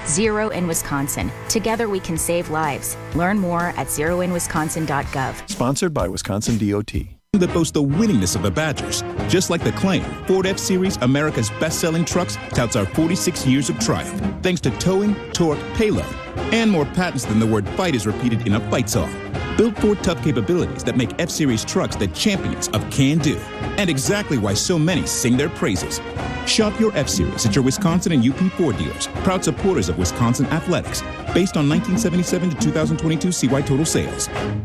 Zero in Wisconsin. Together we can save lives. Learn more at zeroinwisconsin.gov. Sponsored by Wisconsin DOT. That boast the winningness of the Badgers. Just like the claim, Ford F-Series, America's best-selling trucks, touts our 46 years of triumph, thanks to towing, torque, payload, and more patents than the word fight is repeated in a fight song. Built Ford tough capabilities that make F-Series trucks the champions of can-do, and exactly why so many sing their praises. Shop your F-Series at your Wisconsin and UP Ford dealers, proud supporters of Wisconsin athletics, based on 1977 to 2022 CY total sales.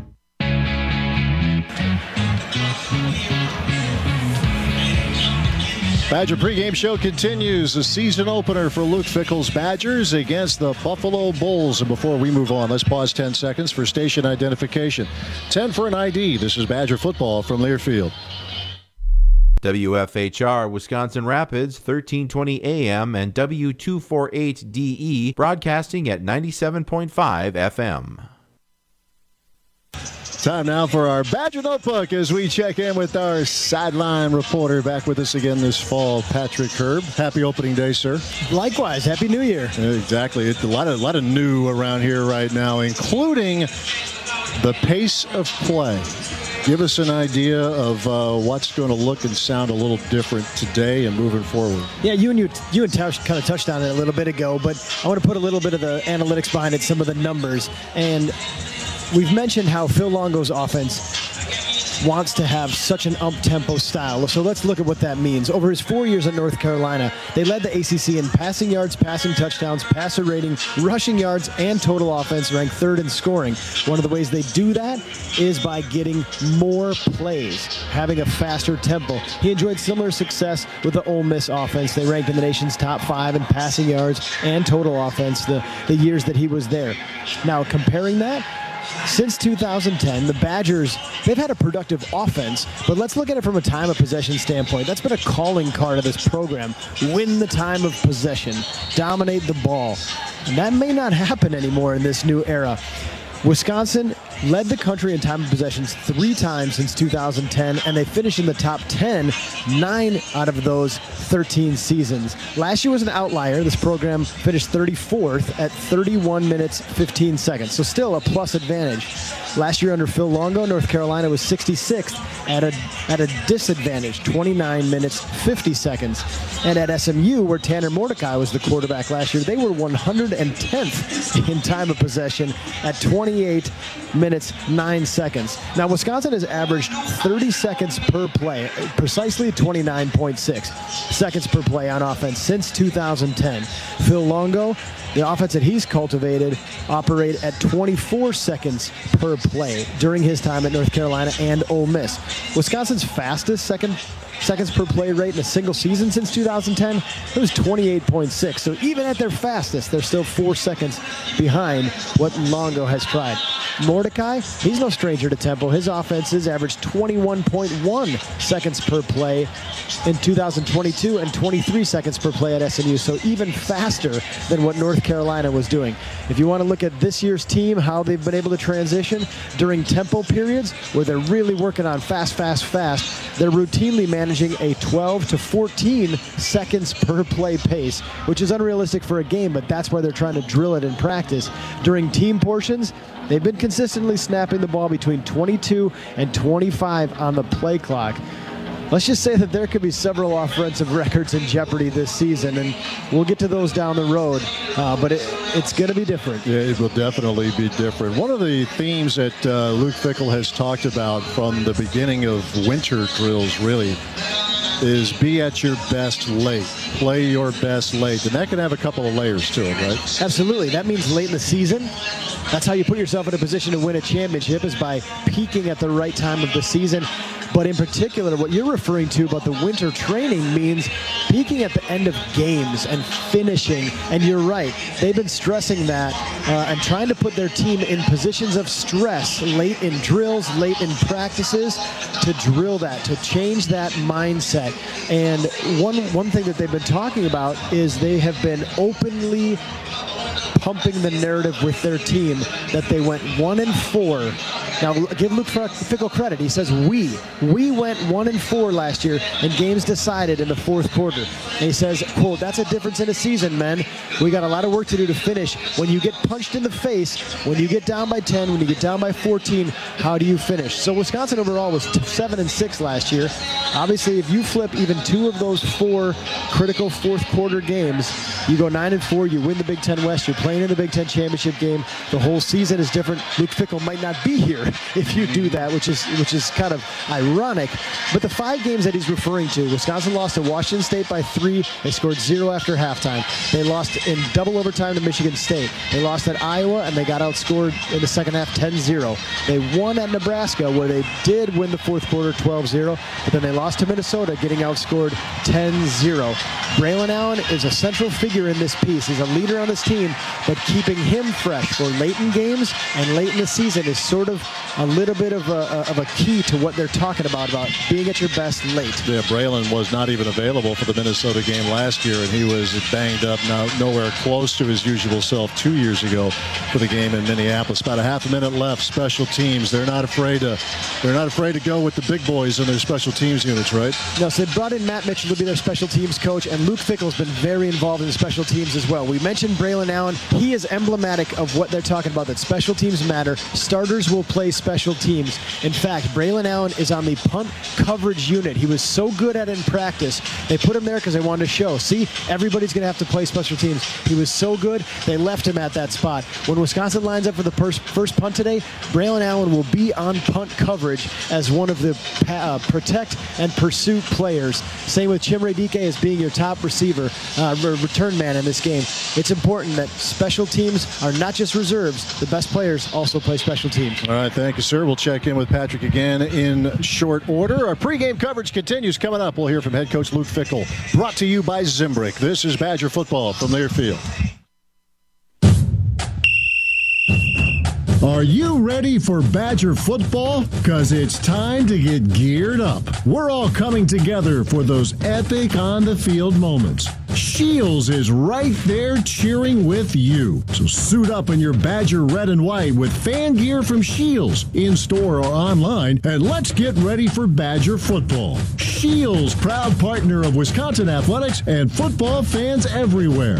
Badger pregame show continues. The season opener for Luke Fickell's Badgers against the Buffalo Bulls. And before we move on, let's pause 10 seconds for station identification. 10 for an ID. This is Badger football from Learfield. WFHR Wisconsin Rapids, 1320 AM and W248DE, broadcasting at 97.5 FM. Time now for our Badger Notebook as we check in with our sideline reporter. Back with us again this fall, Patrick Herb. Happy opening day, sir. Likewise. Happy New Year. Exactly. It's a lot of new around here right now, including the pace of play. Give us an idea of what's going to look and sound a little different today and moving forward. Yeah, you and Tausch kind of touched on it a little bit ago, but I want to put a little bit of the analytics behind it, some of the numbers. And we've mentioned how Phil Longo's offense wants to have such an up-tempo style. So let's look at what that means. Over his 4 years at North Carolina, they led the ACC in passing yards, passing touchdowns, passer rating, rushing yards, and total offense, ranked third in scoring. One of the ways they do that is by getting more plays, having a faster tempo. He enjoyed similar success with the Ole Miss offense. They ranked in the nation's top 5 in passing yards and total offense the years that he was there. Now, comparing that, since 2010, the Badgers, they've had a productive offense, but let's look at it from a time of possession standpoint. That's been a calling card of this program. Win the time of possession. Dominate the ball. And that may not happen anymore in this new era. Wisconsin led the country in time of possessions 3 times since 2010, and they finished in the top 10 9 out of those 13 seasons. Last year was an outlier. This program finished 34th at 31 minutes, 15 seconds. So still a plus advantage. Last year under Phil Longo, North Carolina was 66th at a disadvantage, 29 minutes, 50 seconds. And at SMU, where Tanner Mordecai was the quarterback last year, they were 110th in time of possession at 28 minutes, 9 seconds. Now, Wisconsin has averaged 30 seconds per play, precisely 29.6 seconds per play on offense since 2010. Phil Longo, the offense that he's cultivated, operate at 24 seconds per play during his time at North Carolina and Ole Miss. Wisconsin's fastest seconds per play rate in a single season since 2010, it was 28.6. So even at their fastest, they're still 4 seconds behind what Longo has tried. Mordecai, he's no stranger to tempo. His offenses averaged 21.1 seconds per play in 2022 and 23 seconds per play at SMU, so even faster than what North Carolina was doing. If you want to look at this year's team, how they've been able to transition during tempo periods where they're really working on fast, they're routinely managing a 12 to 14 seconds per play pace, which is unrealistic for a game, but that's why they're trying to drill it in practice. During team portions, they've been consistently snapping the ball between 22 and 25 on the play clock. Let's just say that there could be several offensive records in jeopardy this season, and we'll get to those down the road, but it's going to be different. Yeah, it will definitely be different. One of the themes that Luke Fickell has talked about from the beginning of winter drills, really, is be at your best late. Play your best late. And that can have a couple of layers to it, right? Absolutely. That means late in the season. That's how you put yourself in a position to win a championship, is by peaking at the right time of the season. But in particular, what you're referring to about the winter training means peaking at the end of games and finishing. And you're right. They've been stressing that and trying to put their team in positions of stress late in drills, late in practices, to drill that, to change that mindset. And one thing that they've been talking about is they have been openly pumping the narrative with their team that they went 1-4 Now, give Luke Fickell credit. He says, we went 1-4 last year and games decided in the fourth quarter. And he says, quote, that's a difference in a season, men. We got a lot of work to do to finish. When you get punched in the face, when you get down by 10, when you get down by 14, how do you finish? So Wisconsin overall was 7-6 last year. Obviously, if you flip even 2 of those 4 critical fourth quarter games, you go 9-4, you win the Big Ten West, you're playing in the Big Ten championship game. The whole season is different. Luke Fickell might not be here if you do that, which is kind of ironic. But the 5 games that he's referring to, Wisconsin lost to Washington State by 3. They scored 0 after halftime. They lost in double overtime to Michigan State. They lost at Iowa, and they got outscored in the second half 10-0. They won at Nebraska, where they did win the fourth quarter 12-0, but then they lost to Minnesota, getting outscored 10-0. Braylon Allen is a central figure in this piece. He's a leader on this team, but keeping him fresh for late in games and late in the season is sort of a little bit of a key to what they're talking about being at your best late. Yeah, Braylon was not even available for the Minnesota game last year, and he was banged up, now nowhere close to his usual self 2 years ago for the game in Minneapolis. About a half a minute left. Special teams. They're not afraid to go with the big boys in their special teams units, right? No, so they brought in Matt Mitchell to be their special teams coach, and Luke Fickell's been very involved in the special teams as well. We mentioned Braylon Allen. He is emblematic of what they're talking about, that special teams matter. Starters will play special teams. In fact, Braylon Allen is on the punt coverage unit. He was so good at it in practice. They put him there because they wanted to show, see, everybody's going to have to play special teams. He was so good, they left him at that spot. When Wisconsin lines up for the first punt today, Braylon Allen will be on punt coverage as one of the protect and pursuit players. Same with Chimere Dike as being your top receiver, return man in this game. It's important that special teams are not just reserves. The best players also play special teams. All right, thank you, sir. We'll check in with Patrick again in short order. Our pregame coverage continues. Coming up, we'll hear from head coach Luke Fickell. Brought to you by Zimbrick. This is Badger football from Learfield. Are you ready for Badger football? Because it's time to get geared up. We're all coming together for those epic on-the-field moments. Shields is right there cheering with you. So suit up in your Badger red and white with fan gear from Shields, in-store or online, and let's get ready for Badger football. Shields, proud partner of Wisconsin athletics and football fans everywhere.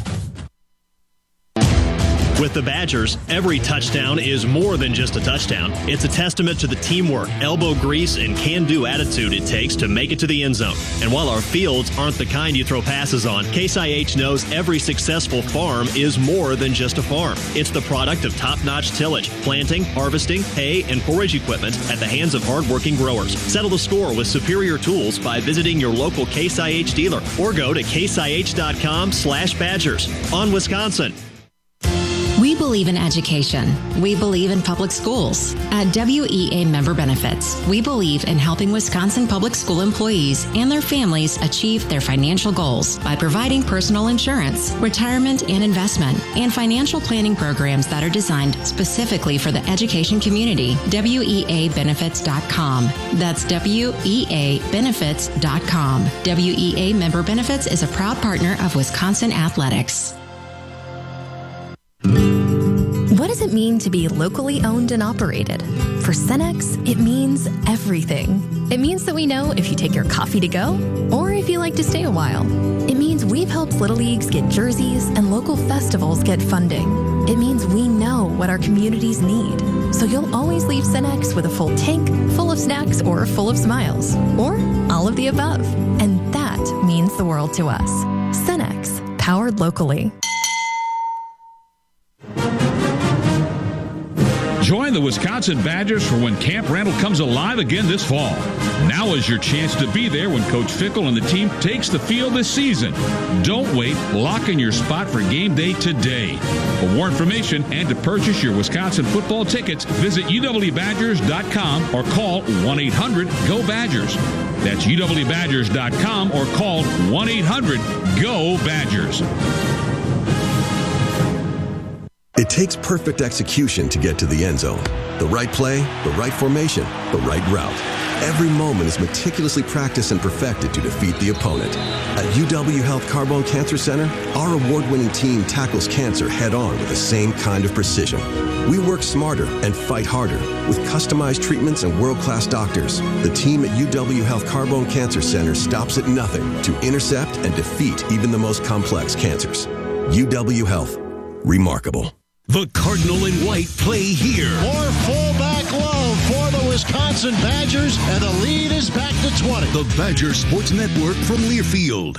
With the Badgers, every touchdown is more than just a touchdown. It's a testament to the teamwork, elbow grease, and can-do attitude it takes to make it to the end zone. And while our fields aren't the kind you throw passes on, Case IH knows every successful farm is more than just a farm. It's the product of top-notch tillage, planting, harvesting, hay, and forage equipment at the hands of hardworking growers. Settle the score with superior tools by visiting your local Case IH dealer or go to caseih.com/Badgers. On Wisconsin. We believe in education. We believe in public schools. At WEA Member Benefits, we believe in helping Wisconsin public school employees and their families achieve their financial goals by providing personal insurance, retirement and investment, and financial planning programs that are designed specifically for the education community. WEAbenefits.com. That's WEAbenefits.com. WEA Member Benefits is a proud partner of Wisconsin Athletics. What does it mean to be locally owned and operated? For Cenex, it means everything. It means that we know if you take your coffee to go or if you like to stay a while. It means we've helped Little Leagues get jerseys and local festivals get funding. It means we know what our communities need. So you'll always leave Cenex with a full tank, full of snacks, or full of smiles. Or all of the above. And that means the world to us. Cenex, powered locally. Join the Wisconsin Badgers for when Camp Randall comes alive again this fall. Now is your chance to be there when Coach Fickell and the team takes the field this season. Don't wait. Lock in your spot for game day today. For more information and to purchase your Wisconsin football tickets, visit uwbadgers.com or call 1-800-GO-BADGERS. That's uwbadgers.com or call 1-800-GO-BADGERS. It takes perfect execution to get to the end zone. The right play, the right formation, the right route. Every moment is meticulously practiced and perfected to defeat the opponent. At UW Health Carbone Cancer Center, our award-winning team tackles cancer head-on with the same kind of precision. We work smarter and fight harder with customized treatments and world-class doctors. The team at UW Health Carbone Cancer Center stops at nothing to intercept and defeat even the most complex cancers. UW Health. Remarkable. The Cardinal and White play here. More fullback love for the Wisconsin Badgers, and the lead is back to 20. The Badger Sports Network from Learfield.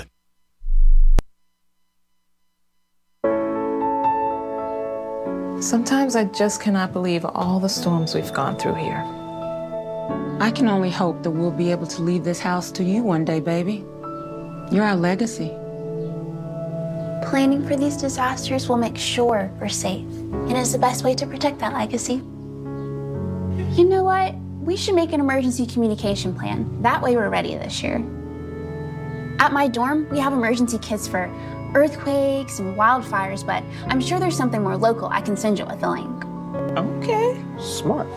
Sometimes I just cannot believe all the storms we've gone through here. I can only hope that we'll be able to leave this house to you one day, baby. You're our legacy. Planning for these disasters will make sure we're safe, and is the best way to protect that legacy. You know what? We should make an emergency communication plan. That way we're ready this year. At my dorm, we have emergency kits for earthquakes and wildfires, but I'm sure there's something more local I can send you with a link. Okay, smart.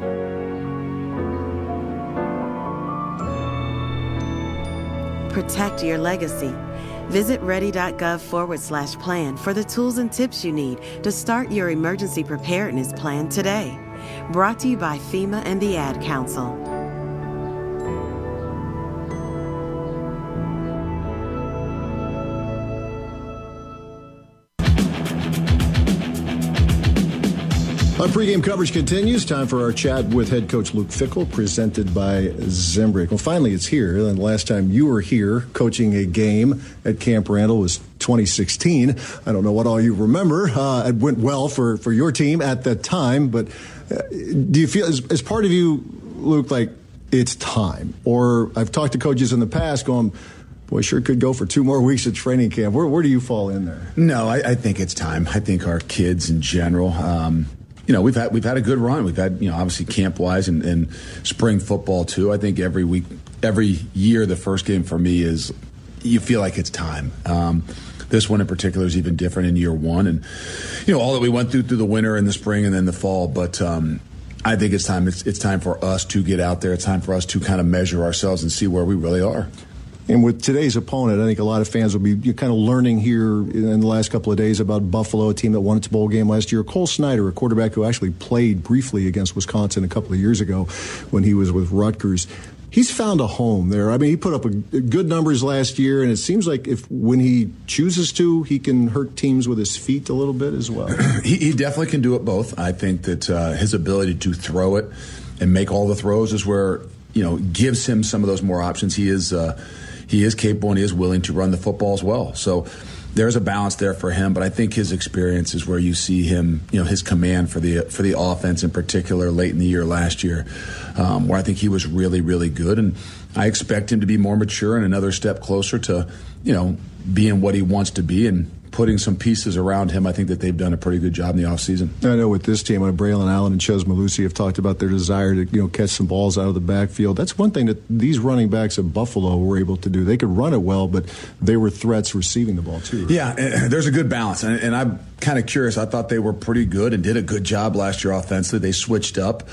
Protect your legacy. Visit ready.gov/plan for the tools and tips you need to start your emergency preparedness plan today. Brought to you by FEMA and the Ad Council. Our pregame coverage continues. Time for our chat with head coach Luke Fickell, presented by Zimbrick. Well, finally it's here. And the last time you were here coaching a game at Camp Randall was 2016. I don't know what all you remember. It went well for your team at that time. But do you feel, as part of you, Luke, like it's time? Or I've talked to coaches in the past going, boy, sure could go for 2 more weeks at training camp. Where do you fall in there? No, I think it's time. I think our kids in general, we've had a good run. We've had, obviously camp-wise and spring football too. I think every year, the first game for me is you feel like it's time. This one in particular is even different in year one. And, all that we went through the winter and the spring and then the fall. But I think it's time. It's time for us to get out there. It's time for us to kind of measure ourselves and see where we really are. And with today's opponent, I think a lot of fans will be kind of learning here in the last couple of days about Buffalo, a team that won its bowl game last year. Cole Snyder, a quarterback who actually played briefly against Wisconsin a couple of years ago when he was with Rutgers. He's found a home there. I mean, he put up good numbers last year, and it seems like when he chooses to, he can hurt teams with his feet a little bit as well. He definitely can do it both. I think that his ability to throw it and make all the throws is where, gives him some of those more options. He is capable and he is willing to run the football as well. So there's a balance there for him, but I think his experience is where you see him, his command for the offense in particular late in the year last year, where I think he was really, really good. And I expect him to be more mature and another step closer to, being what he wants to be and putting some pieces around him. I think that they've done a pretty good job in the offseason. I know with this team, Braylon Allen and Ches Malusi have talked about their desire to catch some balls out of the backfield. That's one thing that these running backs at Buffalo were able to do. They could run it well, but they were threats receiving the ball too. Right? Yeah, there's a good balance, and I'm kind of curious. I thought they were pretty good and did a good job last year offensively. They switched up.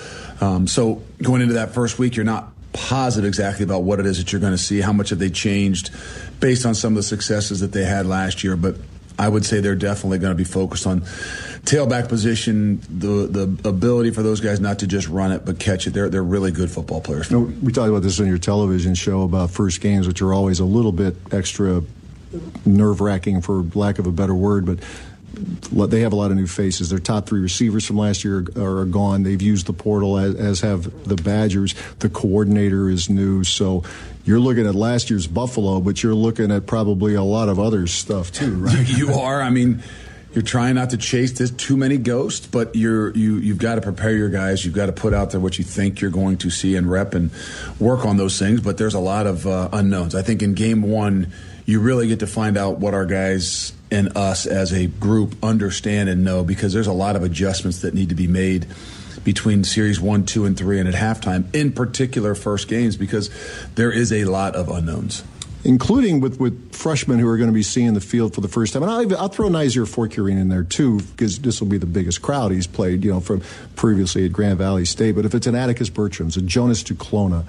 So going into that first week, you're not positive exactly about what it is that you're going to see. How much have they changed based on some of the successes that they had last year? But I would say they're definitely going to be focused on tailback position, the ability for those guys not to just run it but catch it. They're really good football players. We talked about this on your television show about first games, which are always a little bit extra nerve-wracking, for lack of a better word, but they have a lot of new faces. Their top 3 receivers from last year are gone. They've used the portal, as have the Badgers. The coordinator is new. So you're looking at last year's Buffalo, but you're looking at probably a lot of other stuff too, right? You are. I mean, you're trying not to chase this too many ghosts, but you've got to prepare your guys. You've got to put out there what you think you're going to see and rep and work on those things. But there's a lot of unknowns. I think in game 1, you really get to find out what our guys and us as a group understand and know, because there's a lot of adjustments that need to be made between series 1, 2, and 3 and at halftime, in particular first games, because there is a lot of unknowns. Including with freshmen who are going to be seeing the field for the first time. And I'll throw Nizer Forkurian in there too, because this will be the biggest crowd he's played, from previously at Grand Valley State. But if it's an Atticus Bertrams, a Jonas Duclona,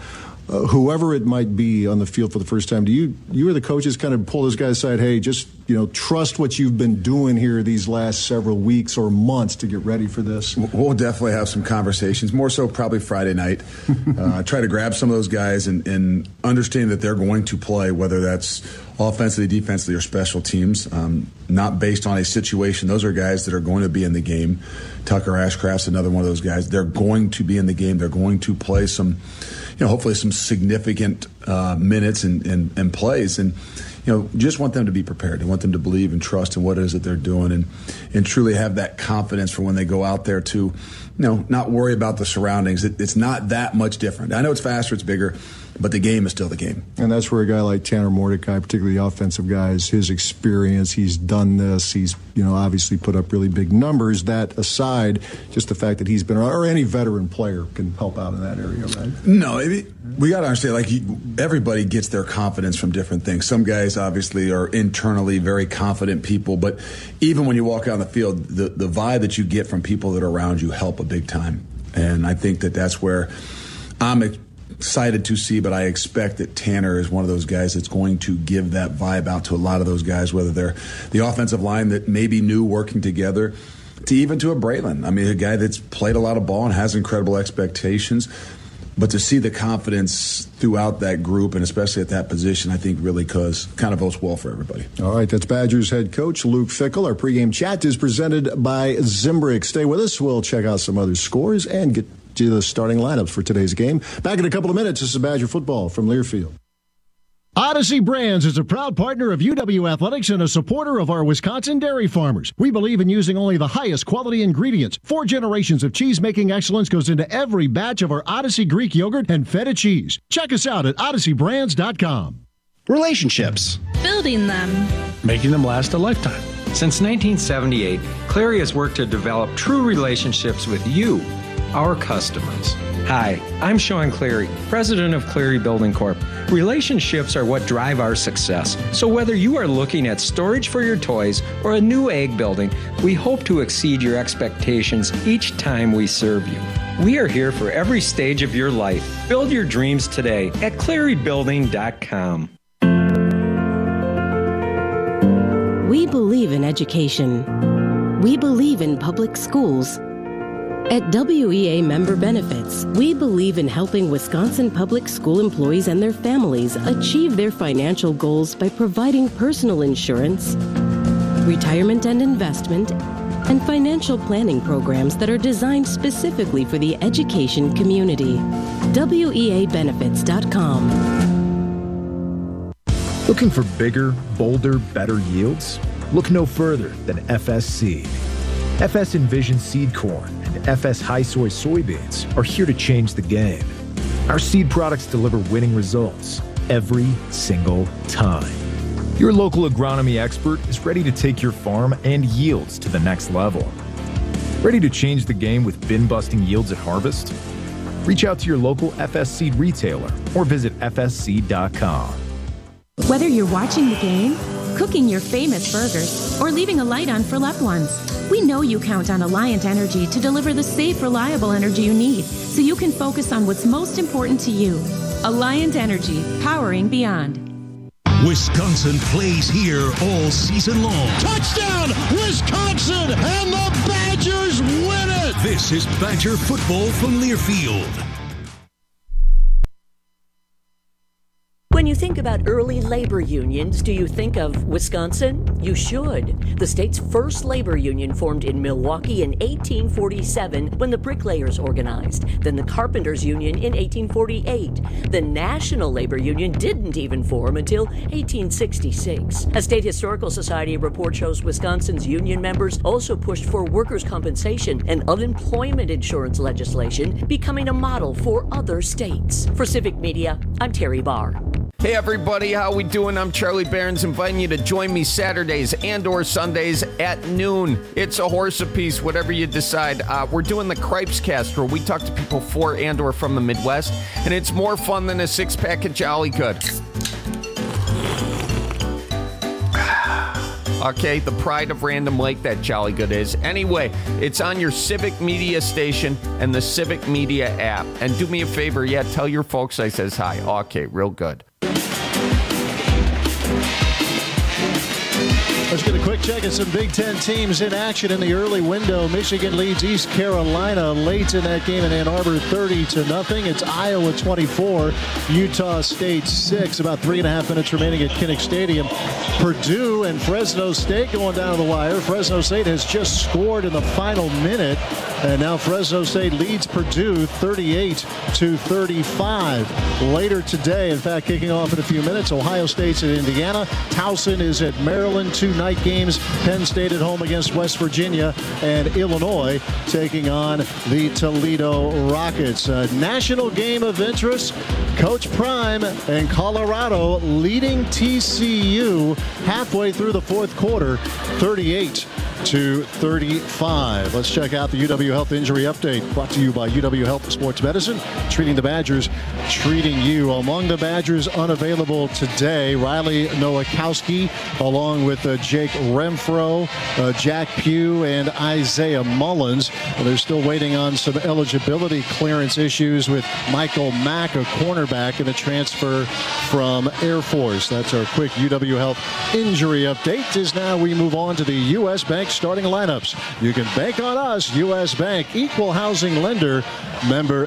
whoever it might be on the field for the first time, do you or the coaches kind of pull those guys aside, hey, just, trust what you've been doing here these last several weeks or months to get ready for this? We'll definitely have some conversations, more so probably Friday night. Try to grab some of those guys and understand that they're going to play, whether that's offensively, defensively, or special teams, not based on a situation. Those are guys that are going to be in the game. Tucker Ashcraft's another one of those guys. They're going to be in the game. They're going to play some, hopefully some significant minutes and plays. And, just want them to be prepared. I want them to believe and trust in what it is that they're doing and truly have that confidence for when they go out there to, not worry about the surroundings. It's not that much different. I know it's faster, it's bigger, but the game is still the game. And that's where a guy like Tanner Mordecai, particularly the offensive guys, his experience, he's done this, he's, obviously put up really big numbers. That aside, just the fact that he's been around, or any veteran player can help out in that area, right? No, we got to understand, everybody gets their confidence from different things. Some guys obviously are internally very confident people, but even when you walk out on the field, the vibe that you get from people that are around you help a big time. And I think that's where I'm excited to see, but I expect that Tanner is one of those guys that's going to give that vibe out to a lot of those guys, whether they're the offensive line that maybe new working together, to even to a Braylon. I mean, a guy that's played a lot of ball and has incredible expectations. But to see the confidence throughout that group, and especially at that position, I think really kind of bodes well for everybody. All right, that's Badgers head coach Luke Fickell. Our pregame chat is presented by Zimbrick. Stay with us. We'll check out some other scores and get to the starting lineups for today's game. Back in a couple of minutes, this is Badger football from Learfield. Odyssey Brands is a proud partner of UW Athletics and a supporter of our Wisconsin dairy farmers. We believe in using only the highest quality ingredients. 4 generations of cheese-making excellence goes into every batch of our Odyssey Greek yogurt and feta cheese. Check us out at odysseybrands.com. Relationships. Building them. Making them last a lifetime. Since 1978, Cleary has worked to develop true relationships with you, our customers. Hi, I'm Sean Cleary, president of Cleary Building Corp. Relationships are what drive our success. So whether you are looking at storage for your toys or a new ag building, we hope to exceed your expectations each time we serve you. We are here for every stage of your life. Build your dreams today at clearybuilding.com. We believe in education. We believe in public schools. At WEA Member Benefits, we believe in helping Wisconsin public school employees and their families achieve their financial goals by providing personal insurance, retirement and investment, and financial planning programs that are designed specifically for the education community. WEAbenefits.com. Looking for bigger, bolder, better yields? Look no further than FS Seed. FS Envision Seed Corn and FS High Soy soybeans are here to change the game. Our seed products deliver winning results every single time. Your local agronomy expert is ready to take your farm and yields to the next level. Ready to change the game with bin-busting yields at harvest? Reach out to your local FS Seed retailer or visit fsseed.com. Whether you're watching the game, cooking your famous burgers, or leaving a light on for loved ones, we know you count on Alliant Energy to deliver the safe, reliable energy you need so you can focus on what's most important to you. Alliant Energy, powering beyond. Wisconsin plays here all season long. Touchdown, Wisconsin, and the Badgers win it! This is Badger football from Learfield. When you think about early labor unions, do you think of Wisconsin? You should. The state's first labor union formed in Milwaukee in 1847 when the bricklayers organized. Then the carpenters union in 1848. The National Labor Union didn't even form until 1866. A State Historical Society report shows Wisconsin's union members also pushed for workers' compensation and unemployment insurance legislation, becoming a model for other states. For Civic Media, I'm Terry Barr. Hey everybody, how we doing? I'm Charlie Behrens, inviting you to join me Saturdays and or Sundays at noon. It's a horse apiece, whatever you decide. We're doing the Cripes Cast, where we talk to people for and or from the Midwest, and it's more fun than a six-pack of Jolly Good. Okay, the pride of Random Lake, that Jolly Good is. Anyway, it's on your Civic Media station and the Civic Media app. And do me a favor, tell your folks I says hi. Okay, real good. Let's get a quick check at some Big Ten teams in action in the early window. Michigan leads East Carolina late in that game in Ann Arbor 30-0. It's Iowa 24, Utah State 6. About 3.5 minutes remaining at Kinnick Stadium. Purdue and Fresno State going down to the wire. Fresno State has just scored in the final minute. And now Fresno State leads Purdue 38-35. Later today, in fact, kicking off in a few minutes, Ohio State's at Indiana. Towson is at Maryland. 2 night games. Penn State at home against West Virginia. And Illinois taking on the Toledo Rockets. A national game of interest. Coach Prime and Colorado leading TCU halfway through the fourth quarter, 38-35. Let's check out the UW Health Injury Update, brought to you by UW Health Sports Medicine, treating the Badgers, treating you. Among the Badgers unavailable today, Riley Nowakowski, along with Jake Renfro, Jack Pugh, and Isaiah Mullins. They're still waiting on some eligibility clearance issues with Michael Mack, a cornerback, and a transfer from Air Force. That's our quick UW Health Injury Update. As now we move on to the U.S. Bank starting lineups. You can bank on us, U.S. Bank, equal housing lender, member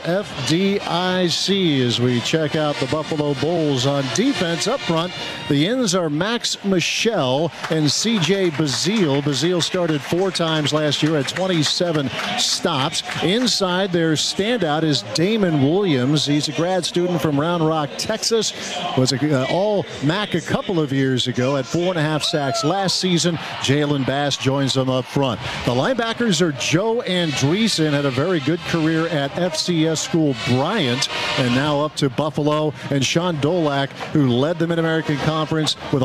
FDIC. As we check out the Buffalo Bulls on defense up front, the ends are Max Michel and C.J. Bazile. Bazile started 4 times last year at 27 stops. Inside, their standout is Damon Williams. He's a grad student from Round Rock, Texas. Was all-MAC a couple of years ago at 4.5 sacks last season. Jalen Bass joins them up front. The linebackers are Joe Andreessen, had a very good career at FCS school Bryant, and now up to Buffalo. And Sean Dolak, who led the Mid-American Conference with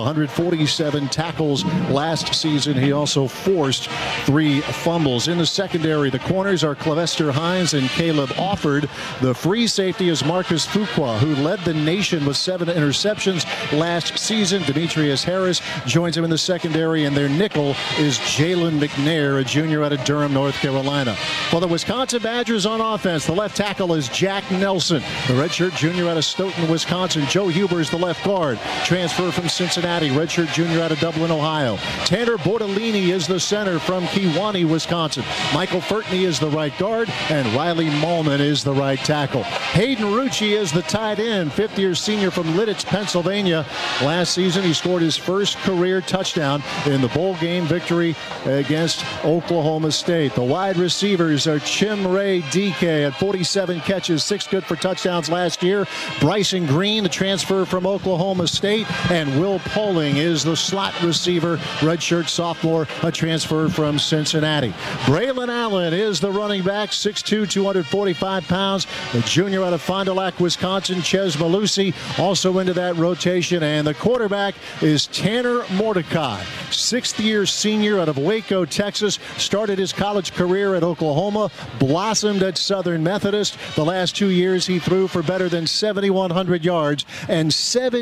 147 tackles last season. He also forced 3 fumbles. In the secondary, the corners are Clevester Hines and Caleb Offord. The free safety is Marcus Fuqua, who led the nation with 7 interceptions last season. Demetrius Harris joins him in the secondary, and their nickel is Jalen McNair, a junior out of Durham, North Carolina. For the Wisconsin Badgers on offense, the left tackle is Jack Nelson, the redshirt junior out of Stoughton, Wisconsin. Joe Huber is the left guard, transfer from Cincinnati, redshirt junior out of Dublin, Ohio. Tanner Bortolini is the center from Kewanee, Wisconsin. Michael Furtney is the right guard, and Riley Mallman is the right tackle. Hayden Rucci is the tight end, fifth-year senior from Lidditz, Pennsylvania. Last season, he scored his first career touchdown in the bowl game victory against Oklahoma State. The wide receivers are Chimere Dike at 47 catches, 6 good for touchdowns last year. Bryson Green, the transfer from Oklahoma State, and Will Poling is the slot receiver, redshirt sophomore, a transfer from Cincinnati. Braylon Allen is the running back, 6'2", 245 pounds. The junior out of Fond du Lac, Wisconsin, Ches Malusi, also into that rotation. And the quarterback is Tanner Mordecai, 6th-year senior out of Waco, Texas. Started his college career at Oklahoma, blossomed at Southern Methodist. The last 2 years, he threw for better than 7,100 yards and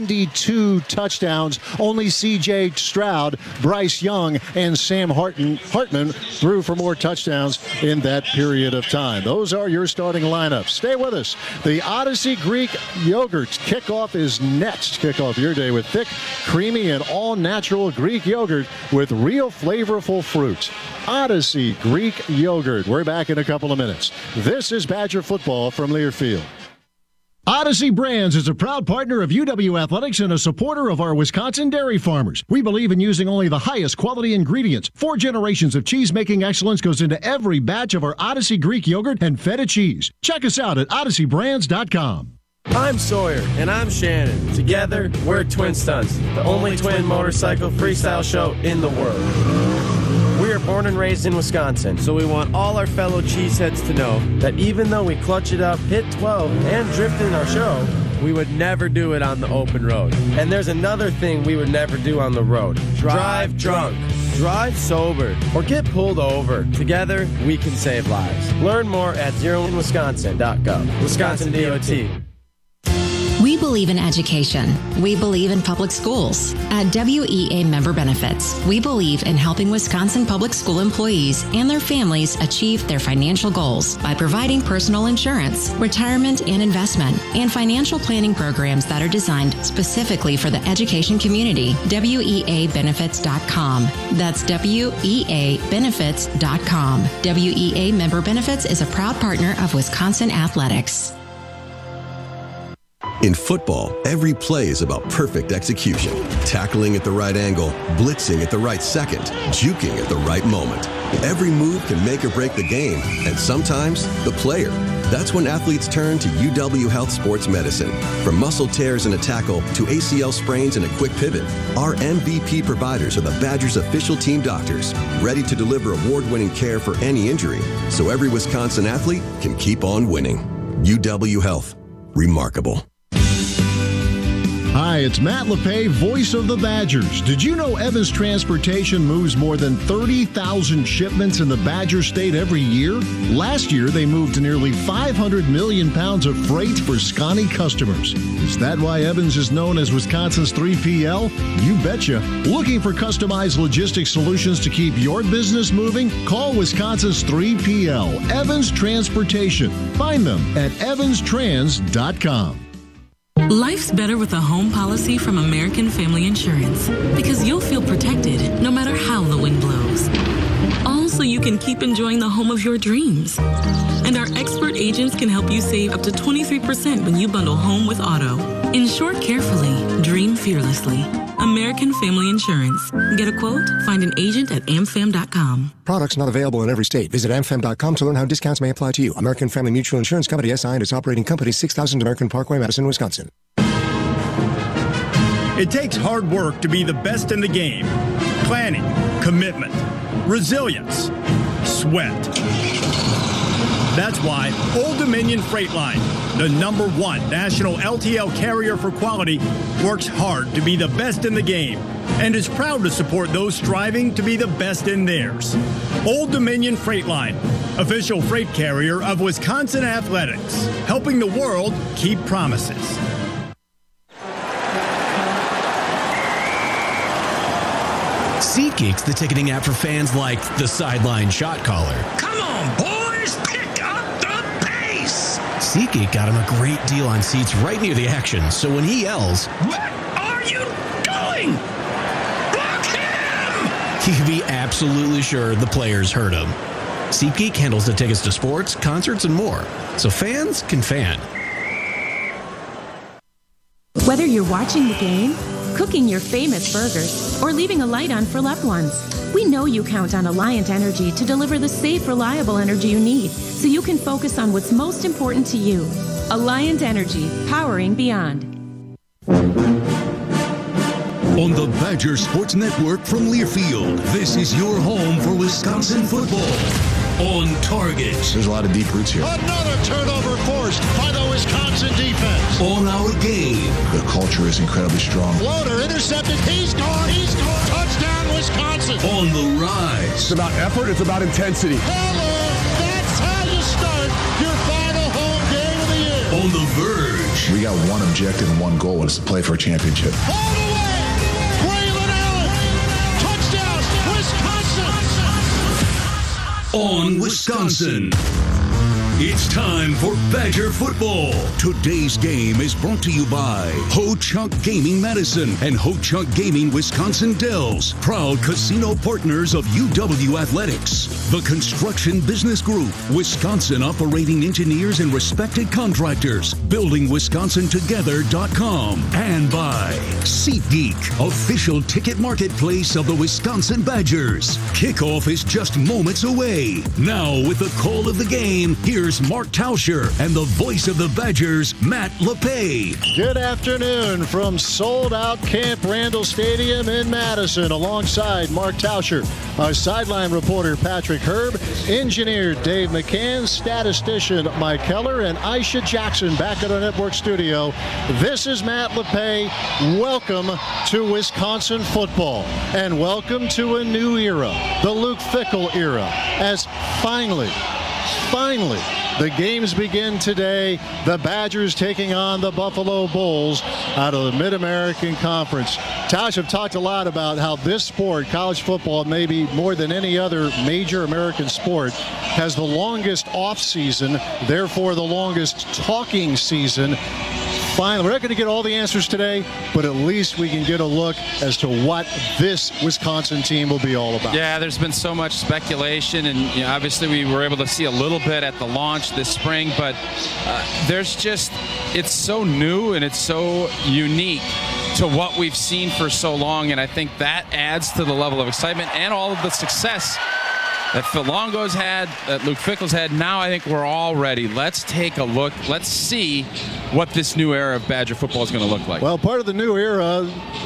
72 touchdowns. Only C.J. Stroud, Bryce Young, and Sam Hartman threw for more touchdowns in that period of time. Those are your starting lineups. Stay with us. The Odyssey Greek Yogurt kickoff is next. Kick off your day with thick, creamy, and all-natural Greek yogurt with real flavorful fruit. Odyssey Greek Yogurt. We're back in a couple of minutes. This is Badger Football from Learfield. Odyssey Brands is a proud partner of UW Athletics and a supporter of our Wisconsin dairy farmers. We believe in using only the highest quality ingredients. 4 generations of cheese-making excellence goes into every batch of our Odyssey Greek yogurt and feta cheese. Check us out at odysseybrands.com. I'm Sawyer. And I'm Shannon. Together, we're Twin Stunts, the only twin motorcycle freestyle show in the world. We are born and raised in Wisconsin, so we want all our fellow cheeseheads to know that even though we clutch it up, hit 12, and drift in our show, we would never do it on the open road. And there's another thing we would never do on the road. Drive drunk. Drive sober. Or get pulled over. Together, we can save lives. Learn more at zeroinwisconsin.gov. Wisconsin DOT. We believe believe in education. We believe in public schools. At WEA Member Benefits, we believe in helping Wisconsin public school employees and their families achieve their financial goals by providing personal insurance, retirement and investment, and financial planning programs that are designed specifically for the education community. WEAbenefits.com. That's WEAbenefits.com. WEA Member Benefits is a proud partner of Wisconsin Athletics. In football, every play is about perfect execution. Tackling at the right angle, blitzing at the right second, juking at the right moment. Every move can make or break the game, and sometimes the player. That's when athletes turn to UW Health Sports Medicine. From muscle tears in a tackle to ACL sprains in a quick pivot, our MVP providers are the Badgers' official team doctors, ready to deliver award-winning care for any injury, so every Wisconsin athlete can keep on winning. UW Health. Remarkable. Hi, it's Matt LePay, voice of the Badgers. Did you know Evans Transportation moves more than 30,000 shipments in the Badger State every year? Last year, they moved nearly 500 million pounds of freight for Scotty customers. Is that why Evans is known as Wisconsin's 3PL? You betcha. Looking for customized logistics solutions to keep your business moving? Call Wisconsin's 3PL, Evans Transportation. Find them at evanstrans.com. Life's better with a home policy from American Family Insurance because you'll feel protected no matter how the wind blows. Also, you can keep enjoying the home of your dreams. And our expert agents can help you save up to 23% when you bundle home with auto. Insure carefully, dream fearlessly. American Family Insurance. Get a quote? Find an agent at amfam.com. Products not available in every state. Visit amfam.com to learn how discounts may apply to you. American Family Mutual Insurance Company, SI, and its operating company, 6000 American Parkway, Madison, Wisconsin. It takes hard work to be the best in the game. Planning, commitment, resilience, sweat. That's why Old Dominion Freight Line, the #1 national LTL carrier for quality, works hard to be the best in the game and is proud to support those striving to be the best in theirs. Old Dominion Freight Line, official freight carrier of Wisconsin Athletics, helping the world keep promises. SeatGeek's the ticketing app for fans like the sideline shot caller. Come on, boys, pick up the pace! SeatGeek got him a great deal on seats right near the action, so when he yells, "What are you doing? Block him!" he can be absolutely sure the players heard him. SeatGeek handles the tickets to sports, concerts, and more, so fans can fan. Whether you're watching the game, cooking your famous burgers, or leaving a light on for loved ones, we know you count on Alliant Energy to deliver the safe, reliable energy you need so you can focus on what's most important to you. Alliant Energy, powering beyond. On the Badger Sports Network from Learfield, this is your home for Wisconsin football. On target. There's a lot of deep roots here. Another turnover forced by the Wisconsin defense. On our game. The culture is incredibly strong. Floater intercepted. He's gone. He's gone. Touchdown, Wisconsin. On the rise. It's about effort. It's about intensity. Hello. That's how you start your final home game of the year. On the verge. We got one objective and one goal, and it's to play for a championship. All the way. Braylon Allen. Touchdown, Wisconsin. On Wisconsin. It's time for Badger football. Today's game is brought to you by Ho-Chunk Gaming Madison and Ho-Chunk Gaming Wisconsin Dells, proud casino partners of UW Athletics. The Construction Business Group, Wisconsin operating engineers and respected contractors, buildingwisconsintogether.com. And by SeatGeek, official ticket marketplace of the Wisconsin Badgers. Kickoff is just moments away. Now with the call of the game, here's Mark Tauscher and the voice of the Badgers, Matt LePay. Good afternoon from sold-out Camp Randall Stadium in Madison, alongside Mark Tauscher, our sideline reporter Patrick Herb, engineer Dave McCann, statistician Mike Keller, and Aisha Jackson back at our network studio. This is Matt LePay. Welcome to Wisconsin football, and welcome to a new era, the Luke Fickell era, as finally, The games begin today. The Badgers taking on the Buffalo Bulls out of the Mid-American Conference. Tausch, have talked a lot about how this sport, college football, maybe more than any other major American sport, has the longest off season, therefore the longest talking season. Finally, we're not going to get all the answers today, but at least we can get a look as to what this Wisconsin team will be all about. Yeah, there's been so much speculation, and obviously we were able to see a little bit at the launch this spring, but it's so new and it's so unique to what we've seen for so long, and I think that adds to the level of excitement and all of the success that Phil Longo's had, that Luke Fickell's had. Now I think we're all ready. Let's take a look. Let's see what this new era of Badger football is going to look like. Well, part of the new era...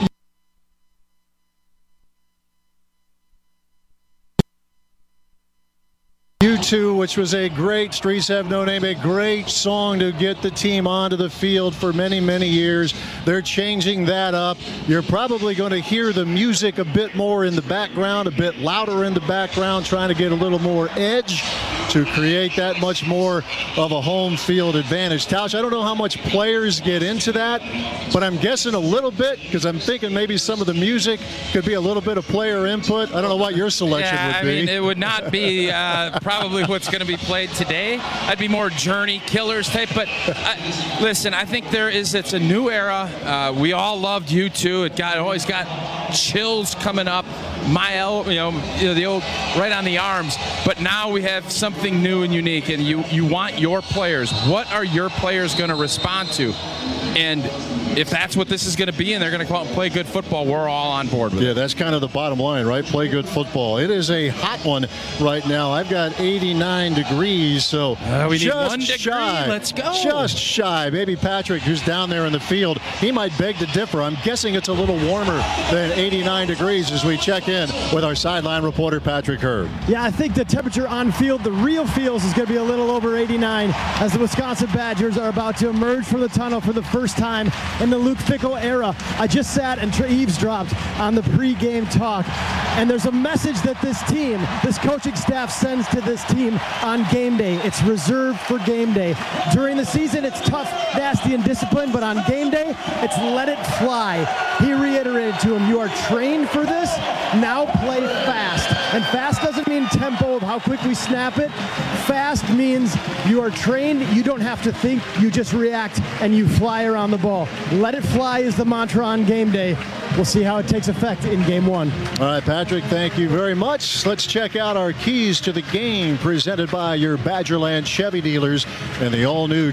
U2, which was a great, Streets Have No Name, a great song to get the team onto the field for many, many years. They're changing that up. You're probably going to hear the music a bit more in the background, a bit louder in the background, trying to get a little more edge to create that much more of a home field advantage. Tausch, I don't know how much players get into that, but I'm guessing a little bit, because I'm thinking maybe some of the music could be a little bit of player input. I don't know what your selection would be. I mean, it would not be probably what's going to be played today. I'd be more Journey, Killers type. But listen, I think it's a new era. We all loved U2. It always got chills coming up. The old right on the arms. But now we have something new and unique, and you want your players. What are your players going to respond to? And if that's what this is going to be, and they're going to go out and play good football, we're all on board with it. Yeah, that's kind of the bottom line, right? Play good football. It is a hot one right now. I've got 89 degrees, so we need just 1 degree. Shy. Let's go. Just shy. Maybe Patrick, who's down there in the field, he might beg to differ. I'm guessing it's a little warmer than 89 degrees as we check in with our sideline reporter, Patrick Herb. Yeah, I think the temperature on field, the real feels, is going to be a little over 89 as the Wisconsin Badgers are about to emerge from the tunnel for the first time in the Luke Fickell era. I just sat and eavesdropped on the pregame talk, and there's a message that this coaching staff sends to this team on game day. It's reserved for game day. During the season, it's tough, nasty, and disciplined, but on game day, it's let it fly. He reiterated to him, you are trained for this, now play fast. And fast doesn't mean tempo of how quick we snap it. Fast means you are trained, you don't have to think, you just react and you fly around the ball. Let it fly is the mantra on game day. We'll see how it takes effect in game one. All right, Patrick, thank you very much. Let's check out our keys to the game presented by your Badgerland Chevy dealers and the all-new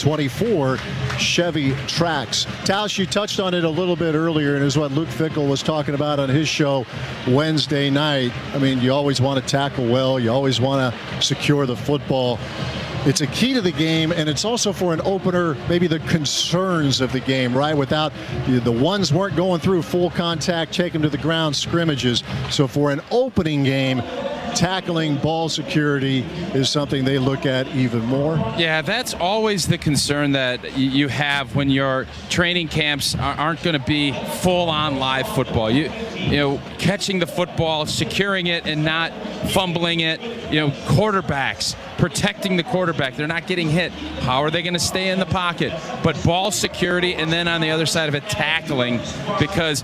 2024 Chevy Trax. Tausch, you touched on it a little bit earlier, and is what Luke Fickell was talking about on his show Wednesday night. I mean, you always want to tackle well. You always want to secure the football. It's a key to the game, and it's also for an opener, maybe the concerns of the game, right? Without the ones weren't going through full contact, take them to the ground scrimmages. So for an opening game, tackling ball security is something they look at even more. Yeah, that's always the concern that you have when your training camps aren't going to be full-on live football. You know, catching the football, securing it, and not fumbling it. You know, quarterbacks, protecting the quarterback. They're not getting hit. How are they going to stay in the pocket? But ball security, and then on the other side of it, tackling, because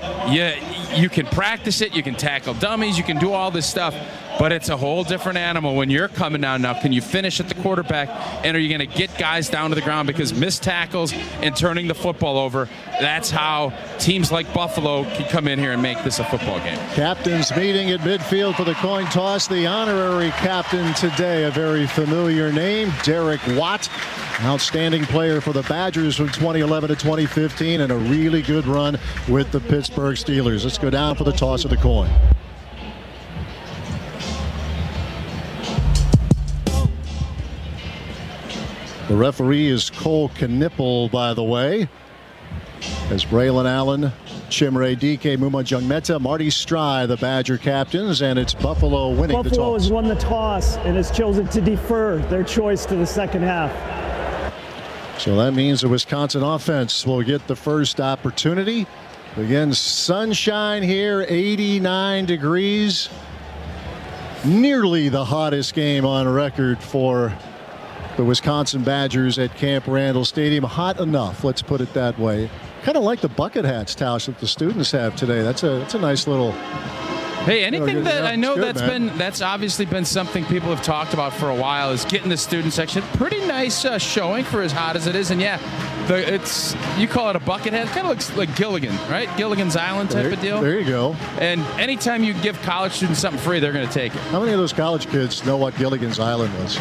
you can practice it, you can tackle dummies, you can do all this stuff, but it's a whole different animal when you're coming down. Now, can you finish at the quarterback, and are you going to get guys down to the ground? Because missed tackles and turning the football over, that's how teams like Buffalo can come in here and make this a football game. Captains meeting at midfield for the coin toss. The honorary captain today, a very familiar name, Derek Watt. Outstanding player for the Badgers from 2011 to 2015, and a really good run with the Pittsburgh Steelers. Let's go down for the toss of the coin. The referee is Cole Knipple, by the way, as Braylon Allen, Chimere Dike, Muma Jungmeta, Marty Stry, the Badger captains, and it's Buffalo winning the toss. Buffalo has won the toss and has chosen to defer their choice to the second half. So that means the Wisconsin offense will get the first opportunity. Again, sunshine here, 89 degrees. Nearly the hottest game on record for the Wisconsin Badgers at Camp Randall Stadium. Hot enough, let's put it that way. Kind of like the bucket hats, Tausch, that the students have today. That's a nice little... Hey, anything that I know good, that's obviously been something people have talked about for a while is getting the student section. Pretty nice showing for as hot as it is. And yeah, you call it a bucket hat. It kind of looks like Gilligan, right? Gilligan's Island type of deal. There you go. And anytime you give college students something free, they're going to take it. How many of those college kids know what Gilligan's Island was?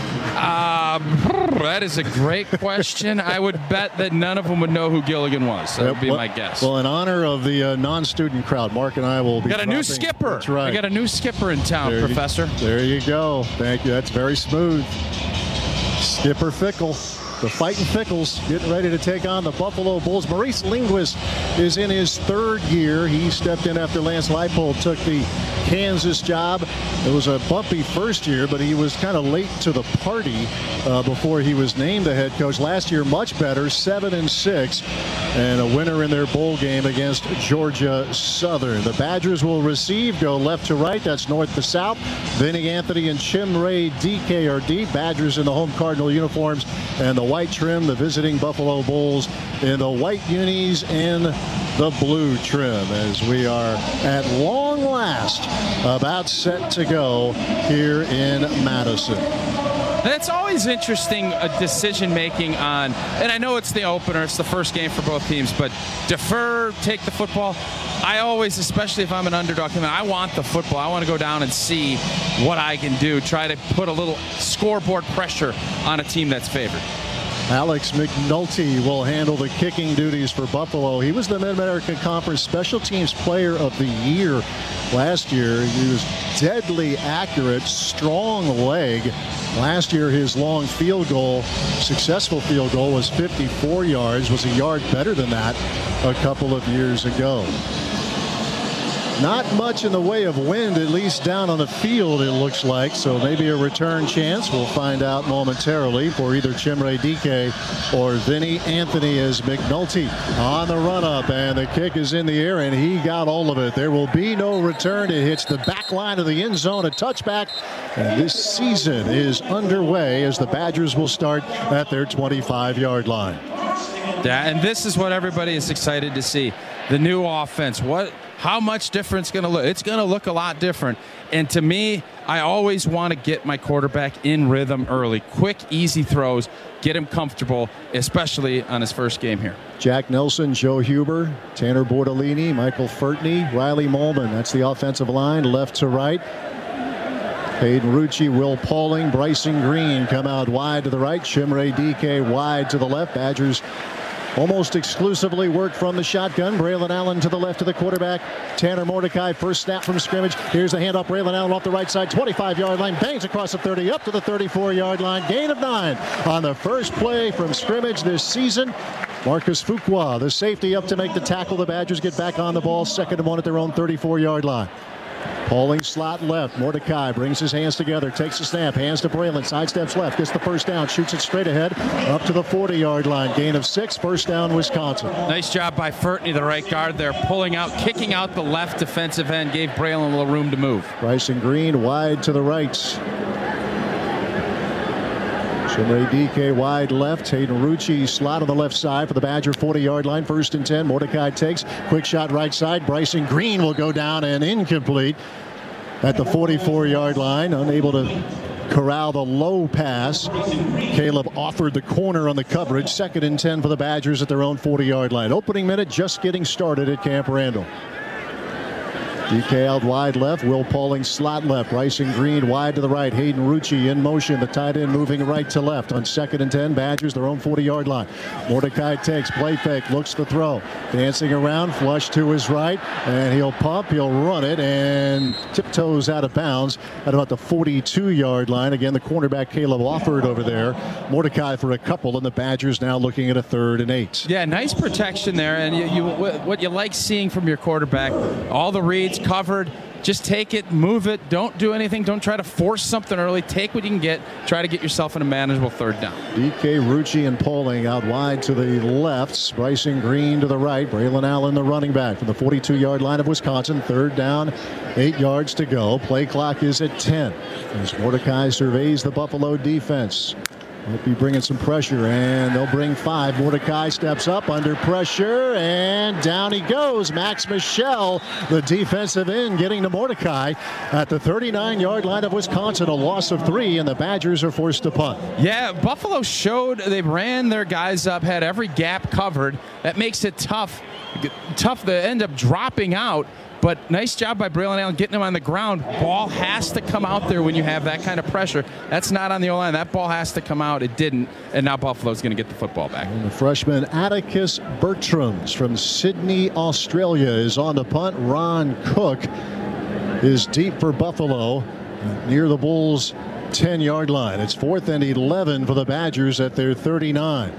That is a great question. I would bet that none of them would know who Gilligan was. That would be my guess. Well, in honor of the non-student crowd, Mark and I will be got a new skipper. That's right. We got a new skipper in town, Professor. There you go. Thank you. That's very smooth. Skipper Fickle. The Fighting Fickles getting ready to take on the Buffalo Bulls. Maurice Linguist is in his third year. He stepped in after Lance Leipold took the Kansas job. It was a bumpy first year, but he was kind of late to the party before he was named the head coach. Last year, much better, 7-6, and a winner in their bowl game against Georgia Southern. The Badgers will receive, go left to right. That's north to south. Vinny Anthony and Chimere Dike are deep. Badgers in the home Cardinal uniforms and the white trim. The visiting Buffalo Bulls in the white unis and the blue trim, as we are at long last about set to go here in Madison. It's always interesting decision making on, and I know it's the opener, it's the first game for both teams, but defer, take the football. I always, especially if I'm an underdog, I want the football. I want to go down and see what I can do, try to put a little scoreboard pressure on a team that's favored. Alex McNulty will handle the kicking duties for Buffalo. He was the Mid-American Conference Special Teams Player of the Year last year. He was deadly accurate, strong leg. Last year, his long field goal, successful field goal, was 54 yards, was a yard better than that a couple of years ago. Not much in the way of wind, at least down on the field, it looks like. So maybe a return chance. We'll find out momentarily for either Chimere Dike or Vinny Anthony as McNulty on the run-up. And the kick is in the air, and he got all of it. There will be no return. It hits the back line of the end zone, a touchback. And this season is underway as the Badgers will start at their 25-yard line. Yeah, and this is what everybody is excited to see. The new offense. How much different it's going to look? It's going to look a lot different. And to me, I always want to get my quarterback in rhythm early. Quick, easy throws. Get him comfortable, especially on his first game here. Jack Nelson, Joe Huber, Tanner Bordolini, Michael Furtney, Riley Molman. That's the offensive line, left to right. Hayden Rucci, Will Pauling, Bryson Green come out wide to the right. Chimere Dike wide to the left. Badgers almost exclusively work from the shotgun. Braylon Allen to the left of the quarterback. Tanner Mordecai, first snap from scrimmage. Here's the handoff. Braylon Allen off the right side, 25-yard line. Bangs across the 30, up to the 34-yard line. Gain of 9 on the first play from scrimmage this season. Marcus Fuqua, the safety, up to make the tackle. The Badgers get back on the ball. 2nd and 1 at their own 34-yard line. Pauling slot left. Mordecai brings his hands together, takes a snap, hands to Braylon, sidesteps left, gets the first down, shoots it straight ahead, up to the 40-yard line. Gain of 6, first down, Wisconsin. Nice job by Furtney, the right guard there, pulling out, kicking out the left defensive end, gave Braylon a little room to move. Bryson Green wide to the right. Chimere Dike wide left. Hayden Rucci slot on the left side for the Badger 40-yard line. 1st and 10. Mordecai takes. Quick shot right side. Bryson Green will go down and incomplete at the 44-yard line. Unable to corral the low pass. Caleb offered the corner on the coverage. 2nd and 10 for the Badgers at their own 40-yard line. Opening minute just getting started at Camp Randall. Dike out wide left. Will Pauling slot left. Bryson Green wide to the right. Hayden Rucci in motion. The tight end moving right to left. On 2nd and 10, Badgers their own 40-yard line. Mordecai takes. Play fake. Looks to throw. Dancing around. Flush to his right. And he'll pump. He'll run it. And tiptoes out of bounds at about the 42-yard line. Again, the cornerback Caleb Offord over there. Mordecai for a couple. And the Badgers now looking at a 3rd and 8. Yeah, nice protection there. And what you like seeing from your quarterback, all the reads, covered, just take it, move it, don't do anything, don't try to force something early, take what you can get, try to get yourself in a manageable 3rd down. Dike, Rucci, and Pauling out wide to the left, Bryson Green to the right, Braylon Allen the running back from the 42-yard line of Wisconsin. 3rd down, 8 yards to go. Play clock is at 10 as Mordecai surveys the Buffalo defense. Might be bringing some pressure, and they'll bring 5. Mordecai steps up under pressure, and down he goes. Max Michel, the defensive end, getting to Mordecai at the 39-yard line of Wisconsin. A loss of 3, and the Badgers are forced to punt. Yeah, Buffalo showed they ran their guys up, had every gap covered. That makes it tough to end up dropping out. But nice job by Braylon Allen getting him on the ground. Ball has to come out there when you have that kind of pressure. That's not on the O-line. That ball has to come out. It didn't. And now Buffalo's going to get the football back. And the freshman Atticus Bertrams from Sydney, Australia is on the punt. Ron Cook is deep for Buffalo near the Bulls' 10-yard line. It's 4th and 11 for the Badgers at their 39.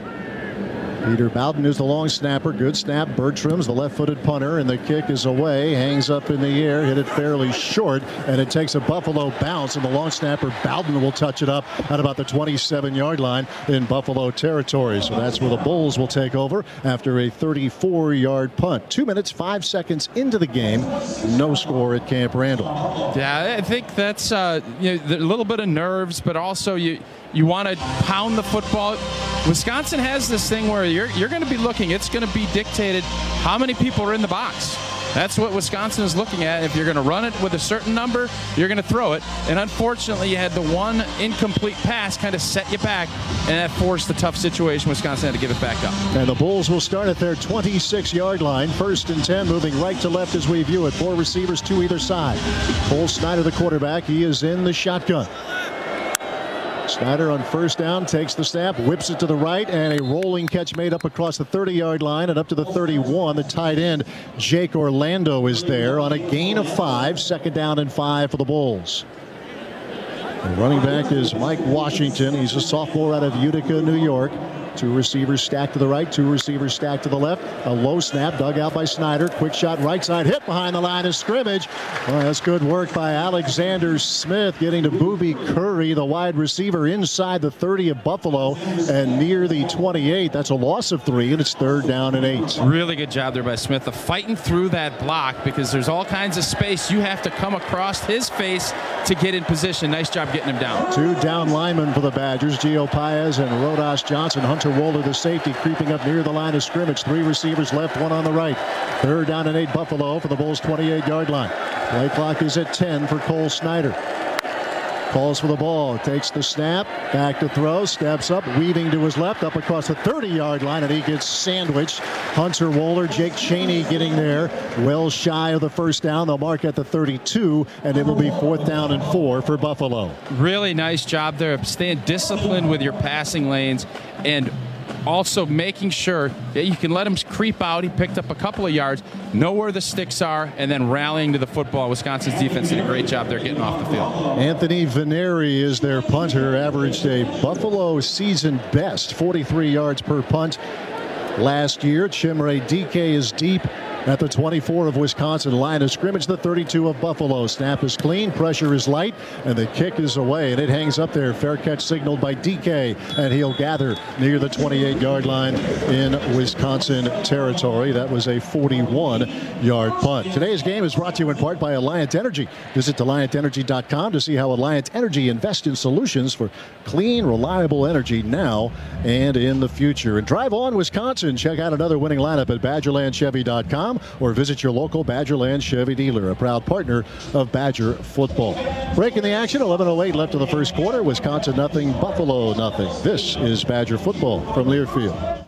Peter Bowden is the long snapper. Good snap. Bertram's the left-footed punter, and the kick is away. Hangs up in the air, hit it fairly short, and it takes a Buffalo bounce, and the long snapper Bowden will touch it up at about the 27-yard line in Buffalo territory. So that's where the Bulls will take over after a 34-yard punt. 2 minutes, 5 seconds into the game. No score at Camp Randall. Yeah, I think that's a little bit of nerves, but also you want to pound the football. Wisconsin has this thing where you're going to be looking. It's going to be dictated how many people are in the box. That's what Wisconsin is looking at. If you're going to run it with a certain number, you're going to throw it. And unfortunately, you had the one incomplete pass kind of set you back, and that forced the tough situation. Wisconsin had to give it back up. And the Bulls will start at their 26-yard line. 1st and 10, moving right to left as we view it. 4 receivers, 2 either side. Cole Snyder, the quarterback. He is in the shotgun. Snyder on 1st down, takes the snap, whips it to the right, and a rolling catch made up across the 30-yard line and up to the 31. The tight end, Jake Orlando, is there on a gain of 5. 2nd down and 5 for the Bulls. The running back is Mike Washington. He's a sophomore out of Utica, New York. 2 receivers stacked to the right, 2 receivers stacked to the left. A low snap dug out by Snyder. Quick shot right side, hit behind the line of scrimmage. Well, that's good work by Alexander Smith, getting to Booby Curry, the wide receiver, inside the 30 of Buffalo and near the 28. That's a loss of 3, and it's 3rd down and 8. Really good job there by Smith of fighting through that block, because there's all kinds of space. You have to come across his face to get in position. Nice job getting him down. 2 down linemen for the Badgers, Gio Paez and Rodas Johnson. Hunter Wohler, the safety, creeping up near the line of scrimmage. 3 receivers left, 1 on the right. 3rd down and 8 Buffalo for the Bulls' 28-yard line. Play clock is at 10 for Cole Snyder. Calls for the ball, takes the snap, back to throw, steps up, weaving to his left, up across the 30-yard line, and he gets sandwiched. Hunter Wohler, Jake Chaney getting there, well shy of the 1st down. They'll mark at the 32, and it will be 4th down and 4 for Buffalo. Really nice job there of staying disciplined with your passing lanes and also making sure that you can let him creep out. He picked up a couple of yards, know where the sticks are, and then rallying to the football. Wisconsin's defense did a great job there getting off the field. Anthony Veneri is their punter, averaged a Buffalo season best, 43 yards per punt last year. Chimere Dike is deep at the 24 of Wisconsin, line of scrimmage, the 32 of Buffalo. Snap is clean, pressure is light, and the kick is away, and it hangs up there. Fair catch signaled by DK, and he'll gather near the 28-yard line in Wisconsin territory. That was a 41-yard punt. Today's game is brought to you in part by Alliant Energy. Visit AlliantEnergy.com to see how Alliant Energy invests in solutions for clean, reliable energy now and in the future. And drive on, Wisconsin. Check out another winning lineup at BadgerlandChevy.com or visit your local Badgerland Chevy dealer, a proud partner of Badger football. Breaking the action, 11:08 left in the first quarter. Wisconsin nothing, Buffalo nothing. This is Badger football from Learfield.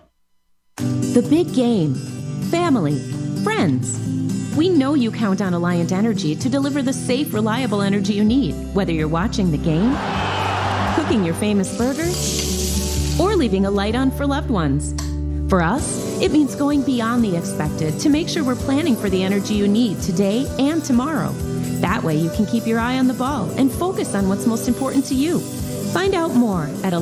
The big game, family, friends. We know you count on Alliant Energy to deliver the safe, reliable energy you need, whether you're watching the game, cooking your famous burgers, or leaving a light on for loved ones. For us, it means going beyond the expected to make sure we're planning for the energy you need today and tomorrow. That way you can keep your eye on the ball and focus on what's most important to you. Find out more at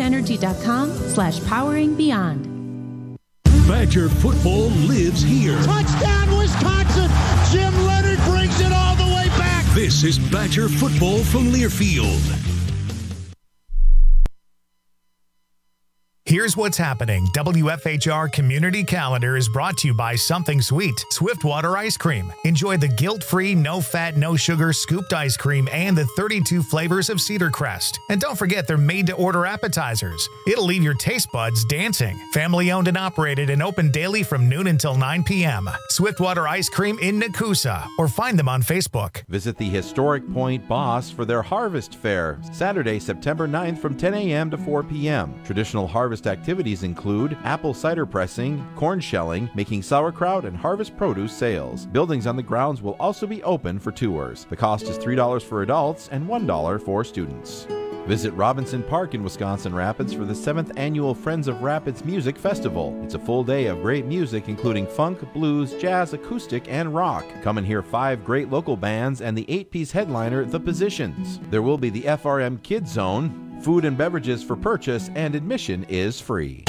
AlliantEnergy.com/poweringbeyond. Badger football lives here. Touchdown, Wisconsin! Jim Leonard brings it all the way back. This is Badger football from Learfield. Here's what's happening. WFHR Community Calendar is brought to you by Something Sweet, Swiftwater Ice Cream. Enjoy the guilt-free, no-fat, no-sugar scooped ice cream and the 32 flavors of Cedar Crest. And don't forget they're made-to-order appetizers. It'll leave your taste buds dancing. Family-owned and operated and open daily from noon until 9 p.m. Swiftwater Ice Cream in Nakusa, or find them on Facebook. Visit the historic Point Boss for their Harvest Fair, Saturday, September 9th from 10 a.m. to 4 p.m. Traditional harvest activities include apple cider pressing, corn shelling, making sauerkraut, and harvest produce sales. Buildings on the grounds will also be open for tours. The cost is $3 for adults and $1 for students. Visit Robinson Park in Wisconsin Rapids for the 7th Annual Friends of Rapids Music Festival. It's a full day of great music including funk, blues, jazz, acoustic, and rock. Come and hear 5 great local bands and the 8-piece headliner, The Positions. There will be the FRM Kids Zone, food and beverages for purchase, and admission is free.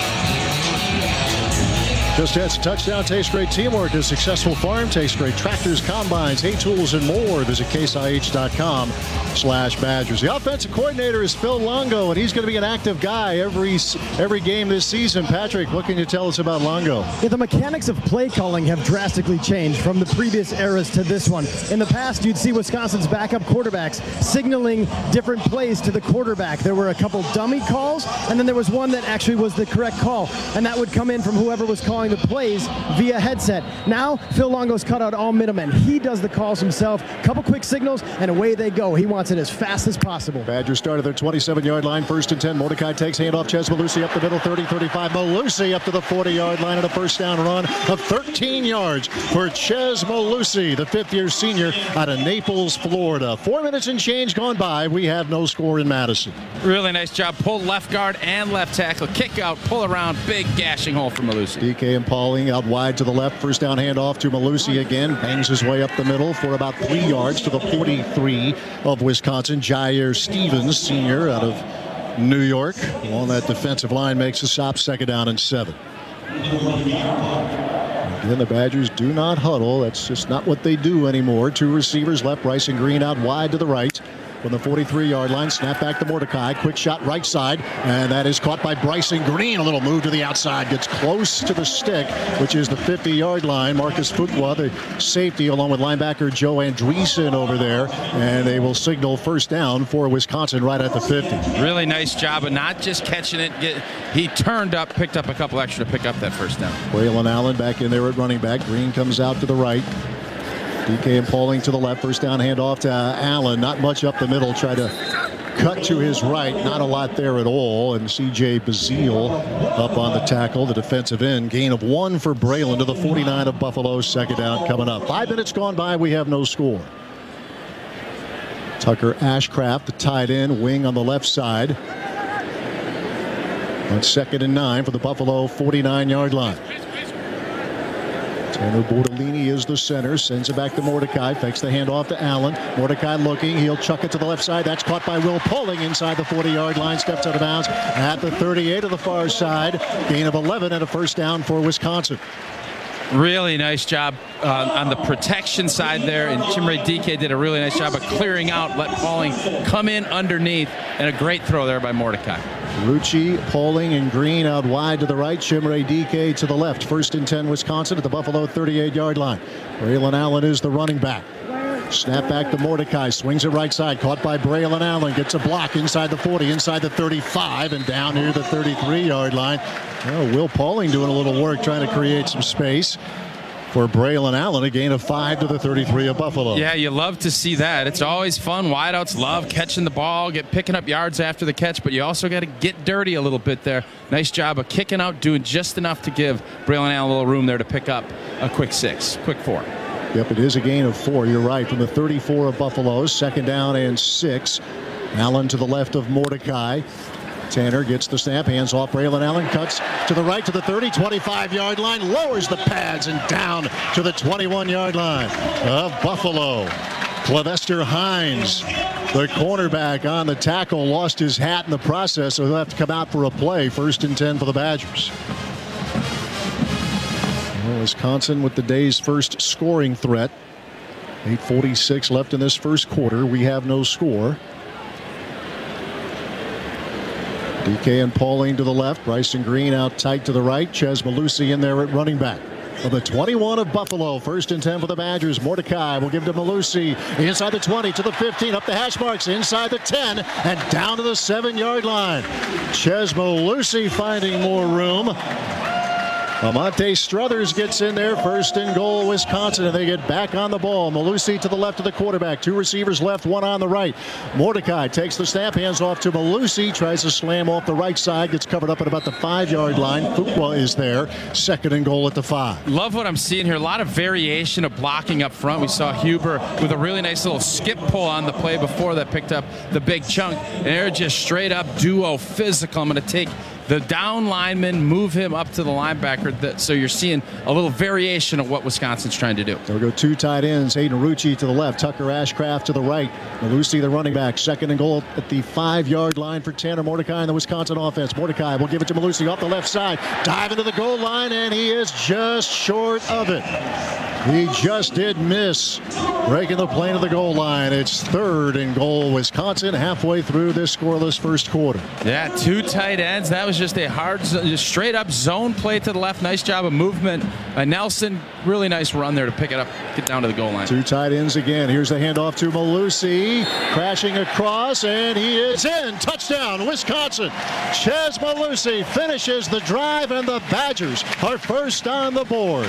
Just Heads touchdown tastes great teamwork. A successful farm tastes great tractors, combines, hay tools, and more. Visit caseih.com/Badgers. The offensive coordinator is Phil Longo, and he's going to be an active guy every game this season. Patrick, what can you tell us about Longo? Yeah, the mechanics of play calling have drastically changed from the previous eras to this one. In the past, you'd see Wisconsin's backup quarterbacks signaling different plays to the quarterback. There were a couple dummy calls, and then there was one that actually was the correct call, and that would come in from whoever was calling the plays via headset. Now, Phil Longo's cut out all middlemen. He does the calls himself, couple quick signals, and away they go. He wants it as fast as possible. Badgers start at their 27-yard line, 1st and 10. Mordecai takes handoff. Ches Malusi up the middle, 30-35. Malusi up to the 40-yard line and a first down run of 13 yards for Ches Malusi, the 5th-year senior out of Naples, Florida. 4 minutes and change gone by. We have no score in Madison. Really nice job. Pull left guard and left tackle. Kick out, pull around. Big gashing hole for Malusi. DK and Pauling out wide to the left. First down handoff to Malusi again. Bangs his way up the middle for about 3 yards to the 43 of Wisconsin. Jair Stevens, senior out of New York, on that defensive line, makes a stop. 2nd down and 7. Again, the Badgers do not huddle. That's just not what they do anymore. 2 receivers left. Bryson Green out wide to the right. From the 43-yard line, snap back to Mordecai. Quick shot right side, and that is caught by Bryson Green. A little move to the outside. Gets close to the stick, which is the 50-yard line. Marcus Fuqua, the safety, along with linebacker Joe Andreessen over there, and they will signal first down for Wisconsin right at the 50. Really nice job of not just catching it. He turned up, picked up a couple extra to pick up that first down. Braylon Allen back in there at running back. Green comes out to the right. DK and Pauling to the left. First down handoff to Allen. Not much up the middle. Try to cut to his right. Not a lot there at all. And C.J. Bazile up on the tackle, the defensive end. Gain of 1 for Braylon to the 49 of Buffalo. 2nd down coming up. 5 minutes gone by. We have no score. Tucker Ashcraft, the tight end, wing on the left side. On 2nd and 9 for the Buffalo 49-yard line. Tanner Bortolini is the center, sends it back to Mordecai, fakes the handoff to Allen. Mordecai looking, he'll chuck it to the left side. That's caught by Will Pauling inside the 40-yard line, steps out of bounds at the 38 of the far side. Gain of 11 and a first down for Wisconsin. Really nice job on the protection side there, and Chimere Dike did a really nice job of clearing out, let Pauling come in underneath, and a great throw there by Mordecai. Rucci, Pauling, and Green out wide to the right. Chimere Dike to the left. 1st and 10 Wisconsin at the Buffalo 38-yard line. Braylon Allen is the running back. Snap back to Mordecai. Swings it right side. Caught by Braylon Allen. Gets a block inside the 40, inside the 35, and down near the 33-yard line. Oh, Will Pauling doing a little work trying to create some space for Braylon Allen. A gain of 5 to the 33 of Buffalo. Yeah, you love to see that. It's always fun. Wideouts love catching the ball, picking up yards after the catch, but you also got to get dirty a little bit there. Nice job of kicking out, doing just enough to give Braylon Allen a little room there to pick up a quick 6, quick 4. Yep, it is a gain of 4. You're right. From the 34 of Buffalo, 2nd down and 6. Allen to the left of Mordecai. Tanner gets the snap, hands off Braylon Allen, cuts to the right to the 30, 25-yard line, lowers the pads and down to the 21-yard line of Buffalo. Clevester Hines, the cornerback on the tackle, lost his hat in the process, so he'll have to come out for a play. 1st and 10 for the Badgers. Wisconsin with the day's first scoring threat. 8:46 left in this first quarter. We have no score. DK and Pauling to the left. Bryson Green out tight to the right. Chez Mellusi in there at running back. Of the 21 of Buffalo, 1st and 10 for the Badgers. Mordecai will give to Mellusi inside the 20 to the 15, up the hash marks, inside the 10, and down to the 7-yard line. Chez Mellusi finding more room. Amonte Struthers gets in there, 1st and goal, Wisconsin, and they get back on the ball. Mellusi to the left of the quarterback. 2 receivers left, 1 on the right. Mordecai takes the snap, hands off to Mellusi, tries to slam off the right side, gets covered up at about the 5-yard line. Fuqua is there, 2nd and goal at the 5. Love what I'm seeing here. A lot of variation of blocking up front. We saw Huber with a really nice little skip pull on the play before that picked up the big chunk. And they're just straight up duo physical. I'm going to take the down lineman, move him up to the linebacker. So you're seeing a little variation of what Wisconsin's trying to do. So we go 2 tight ends. Hayden Rucci to the left. Tucker Ashcraft to the right. Mellusi, the running back. 2nd and goal at the 5-yard line for Tanner Mordecai in the Wisconsin offense. Mordecai will give it to Mellusi off the left side. Dive into the goal line, and he is just short of it. He just did miss breaking the plane of the goal line. It's 3rd and goal, Wisconsin, halfway through this scoreless first quarter. Yeah, 2 tight ends. That was just a hard, just straight up zone play to the left. Nice job of movement. Nelson, really nice run there to pick it up, get down to the goal line. 2 tight ends again. Here's the handoff to Mellusi, crashing across, and he is in. Touchdown, Wisconsin. Chez Mellusi finishes the drive, and the Badgers are first on the board.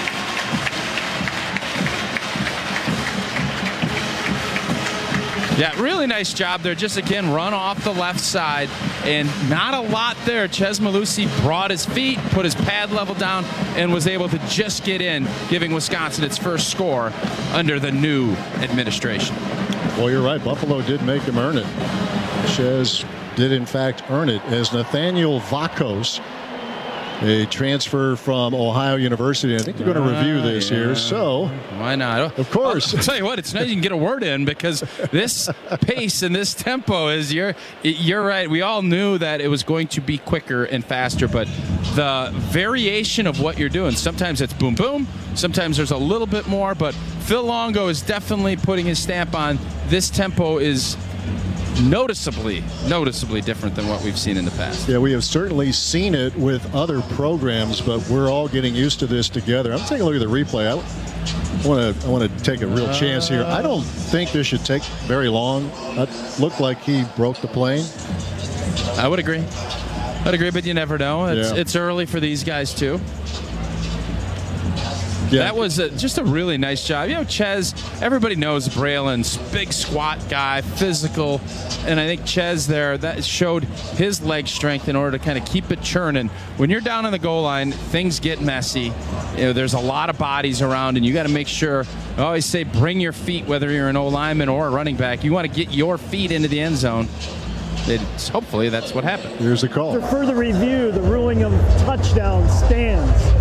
Yeah, really nice job there. Just, again, run off the left side, and not a lot there. Chez Mellusi brought his feet, put his pad level down, and was able to just get in, giving Wisconsin its first score under the new administration. Well, you're right. Buffalo did make him earn it. Chez did, in fact, earn it as Nathaniel Vakos, a transfer from Ohio University. I think they're going to review this here. So why not? Of course. I'll tell you what, it's nice you can get a word in, because this pace and this tempo is, you're right. We all knew that it was going to be quicker and faster, but the variation of what you're doing, sometimes it's boom, boom. Sometimes there's a little bit more, but Phil Longo is definitely putting his stamp on this tempo is noticeably different than what we've seen in the past. Yeah, we have certainly seen it with other programs, but we're all getting used to this together. I'm taking a look at the replay. I want to take a real chance here. I don't think this should take very long. It looked like he broke the plane. I would agree. But you never know. It's early for these guys too. Yeah. That was just a really nice job. You know, Chez, everybody knows Braylon's big squat guy, physical, and I think Chez there, that showed his leg strength in order to kind of keep it churning. When you're down on the goal line, things get messy. You know, there's a lot of bodies around, and you got to make sure, I always say, bring your feet, whether you're an O-lineman or a running back. You want to get your feet into the end zone. Hopefully that's what happened. Here's the call. For further review, the ruling of touchdown stands.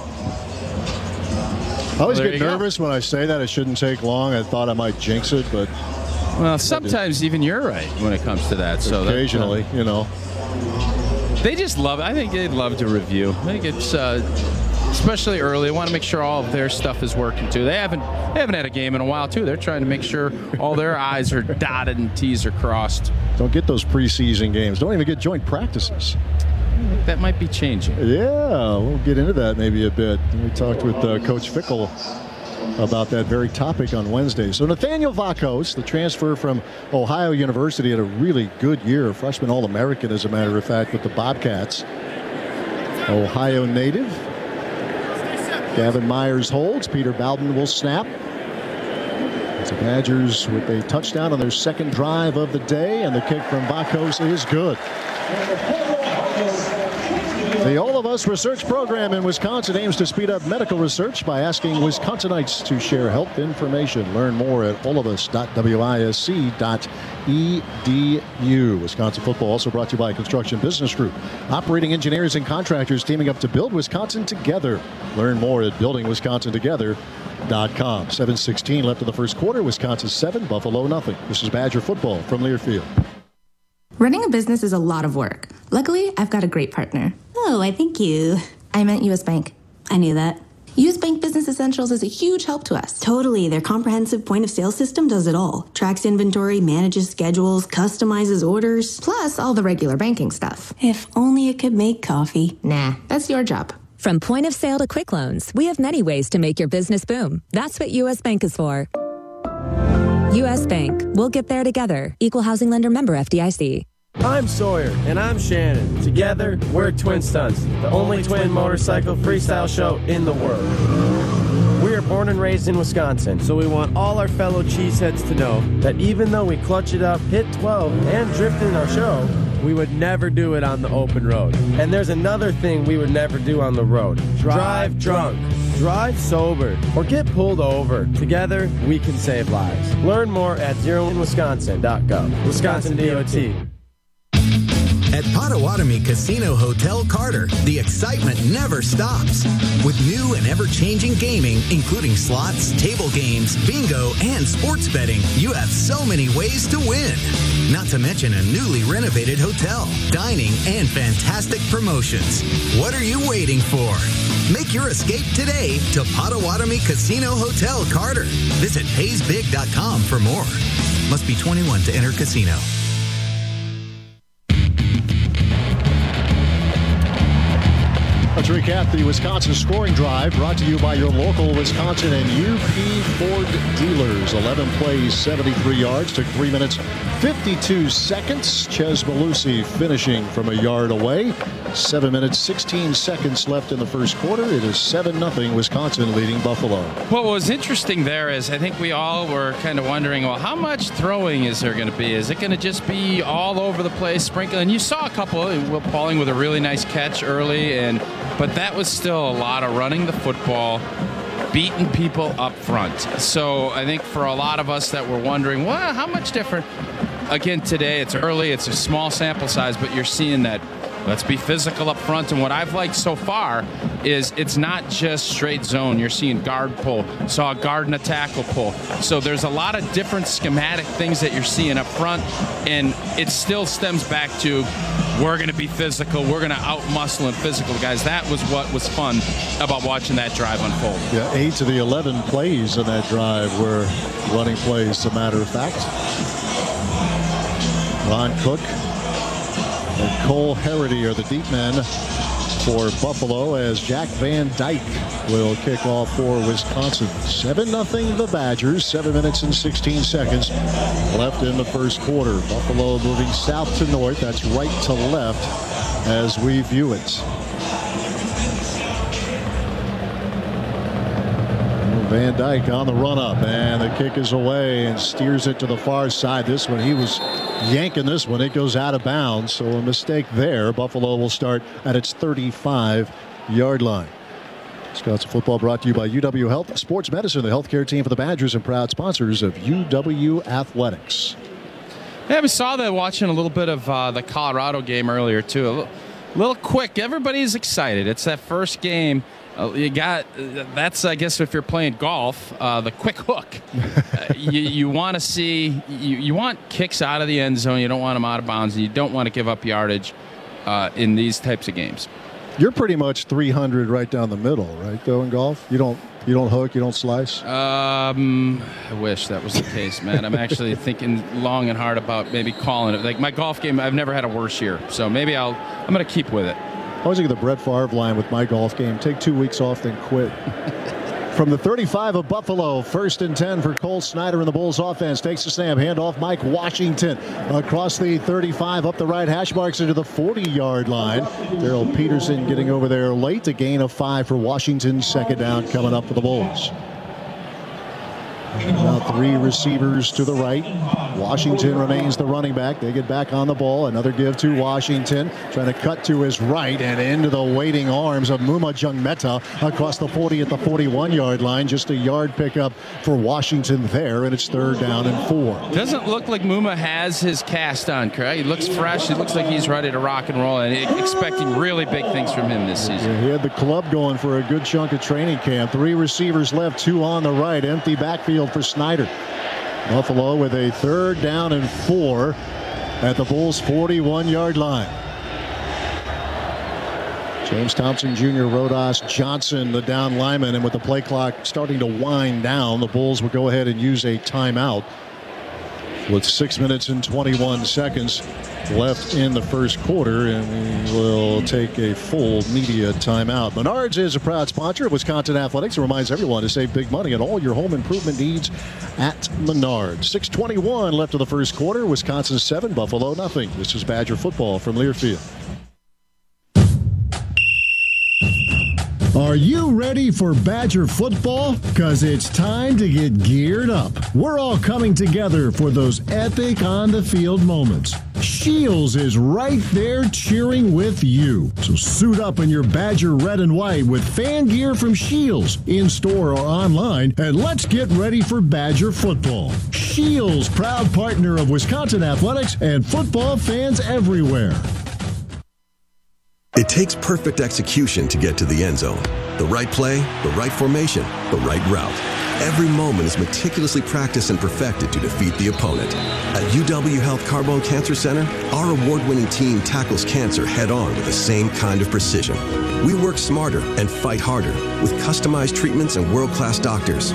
I always get nervous when I say that. It shouldn't take long. I thought I might jinx it, but... Well, sometimes even you're right when it comes to that. So occasionally, you know. They just love it. I think they'd love to review. I think it's... especially early, they want to make sure all of their stuff is working too. They haven't had a game in a while too. They're trying to make sure all their I's are dotted and T's are crossed. Don't get those preseason games. Don't even get joint practices. That might be changing. Yeah, we'll get into that maybe a bit. We talked with Coach Fickell about that very topic on Wednesday. So Nathaniel Vakos, the transfer from Ohio University, had a really good year, a freshman All-American, as a matter of fact, with the Bobcats. Ohio native. Gavin Myers holds. Peter Bowden will snap. The Badgers with a touchdown on their second drive of the day, and the kick from Vakos is good. The All of Us research program in Wisconsin aims to speed up medical research by asking Wisconsinites to share health information. Learn more at allofus.wisc.edu. Wisconsin football also brought to you by Construction Business Group. Operating engineers and contractors teaming up to build Wisconsin together. Learn more at buildingwisconsintogether.com. 7:16 left in the first quarter. Wisconsin 7, Buffalo nothing. This is Badger football from Learfield. Running a business is a lot of work. Luckily, I've got a great partner. Oh, I think you... I meant U.S. Bank. I knew that. US Bank Business Essentials is a huge help to us. Totally. Their comprehensive point-of-sale system does it all. Tracks inventory, manages schedules, customizes orders. Plus all the regular banking stuff. If only it could make coffee. Nah, that's your job. From point of sale to quick loans, we have many ways to make your business boom. That's what US Bank is for. US Bank. We'll get there together. Equal housing lender, member FDIC. I'm Sawyer, and I'm Shannon. Together, we're Twin Stunts, the only twin motorcycle freestyle show in the world. We are born and raised in Wisconsin, so we want all our fellow cheeseheads to know that even though we clutch it up, hit 12, and drift in our show, we would never do it on the open road. And there's another thing we would never do on the road. Drive drunk. Drive sober or get pulled over. Together, we can save lives. Learn more at zeroinwisconsin.gov. Wisconsin DOT. At Potawatomi Casino Hotel Carter, the excitement never stops. With new and ever-changing gaming, including slots, table games, bingo, and sports betting, you have so many ways to win. Not to mention a newly renovated hotel, dining, and fantastic promotions. What are you waiting for? Make your escape today to Potawatomi Casino Hotel Carter. Visit PaysBig.com for more. Must be 21 to enter casino. Let's recap the Wisconsin scoring drive brought to you by your local Wisconsin and UP Ford dealers. 11 plays, 73 yards, took 3 minutes, 52 seconds. Ches Malusi finishing from a yard away. 7 minutes, 16 seconds left in the first quarter. It is 7-0 Wisconsin leading Buffalo. What was interesting there is I think we all were kind of wondering, well, how much throwing is there going to be? Is it going to just be all over the place, sprinkling? And you saw a couple, Will Pauling with a really nice catch early, but that was still a lot of running the football, beating people up front. So I think for a lot of us that were wondering, well, how much different? Again, today it's early, it's a small sample size, but you're seeing that let's be physical up front. And what I've liked so far is it's not just straight zone. You're seeing guard pull, saw a guard and a tackle pull. So there's a lot of different schematic things that you're seeing up front, and it still stems back to we're going to be physical. We're going to out-muscle and physical guys. That was what was fun about watching that drive unfold. Yeah, 8 of the 11 plays in that drive were running plays, as a matter of fact. Ron Cook and Cole Harity are the deep men for Buffalo, as Jack Van Dyke will kick off for Wisconsin. 7-0 the Badgers. 7 minutes and 16 seconds left in the first quarter. Buffalo moving south to north. That's right to left as we view it. Van Dyke on the run up, and the kick is away and steers it to the far side. This one, he was yanking this one. It goes out of bounds, so a mistake there. Buffalo will start at its 35-yard line. Wisconsin football brought to you by UW Health Sports Medicine, the healthcare team for the Badgers and proud sponsors of UW Athletics. Yeah, we saw that watching a little bit of the Colorado game earlier, too. A little quick. Everybody's excited. It's that first game. You got that's, I guess, if you're playing golf, the quick hook. You want to see you want kicks out of the end zone. You don't want them out of bounds, and you don't want to give up yardage in these types of games. You're pretty much 300 right down the middle, right? Though in golf, you don't hook, you don't slice. I wish that was the case, man. I'm actually thinking long and hard about maybe calling it. Like my golf game, I've never had a worse year, so maybe I'm going to keep with it. I was thinking the Brett Favre line with my golf game. Take 2 weeks off, then quit. From the 35 of Buffalo, 1st and 10 for Cole Snyder in the Bulls offense. Takes the snap, handoff Mike Washington across the 35 up the right hash marks into the 40-yard line. Darrell Peterson getting over there late. A gain of 5 for Washington. 2nd down coming up for the Bulls. Now 3 receivers to the right. Washington remains the running back. They get back on the ball. Another give to Washington. Trying to cut to his right and into the waiting arms of Muma Jungmeta across the 40 at the 41-yard line. Just a yard pickup for Washington there, and it's 3rd down and 4. Doesn't look like Muma has his cast on, correct? He looks fresh. He looks like he's ready to rock and roll, and expecting really big things from him this season. Yeah, he had the club going for a good chunk of training camp. 3 receivers left, 2 on the right. Empty backfield for Snyder. Buffalo with a 3rd down and 4 at the Bulls' 41-yard line. James Thompson Jr., Rodas Johnson, the down lineman, and with the play clock starting to wind down, the Bulls will go ahead and use a timeout with 6 minutes and 21 seconds left in the first quarter, and we will take a full media timeout. Menards is a proud sponsor of Wisconsin Athletics and reminds everyone to save big money on all your home improvement needs at Menards. 6:21 left of the first quarter. Wisconsin 7, Buffalo nothing. This is Badger football from Learfield. Are you ready for Badger football? Because it's time to get geared up. We're all coming together for those epic on-the-field moments. Shields is right there cheering with you. So suit up in your Badger red and white with fan gear from Shields, in-store or online, and let's get ready for Badger football. Shields, proud partner of Wisconsin Athletics and football fans everywhere. It takes perfect execution to get to the end zone. The right play, the right formation, the right route. Every moment is meticulously practiced and perfected to defeat the opponent. At UW Health Carbone Cancer Center, our award-winning team tackles cancer head-on with the same kind of precision. We work smarter and fight harder with customized treatments and world-class doctors.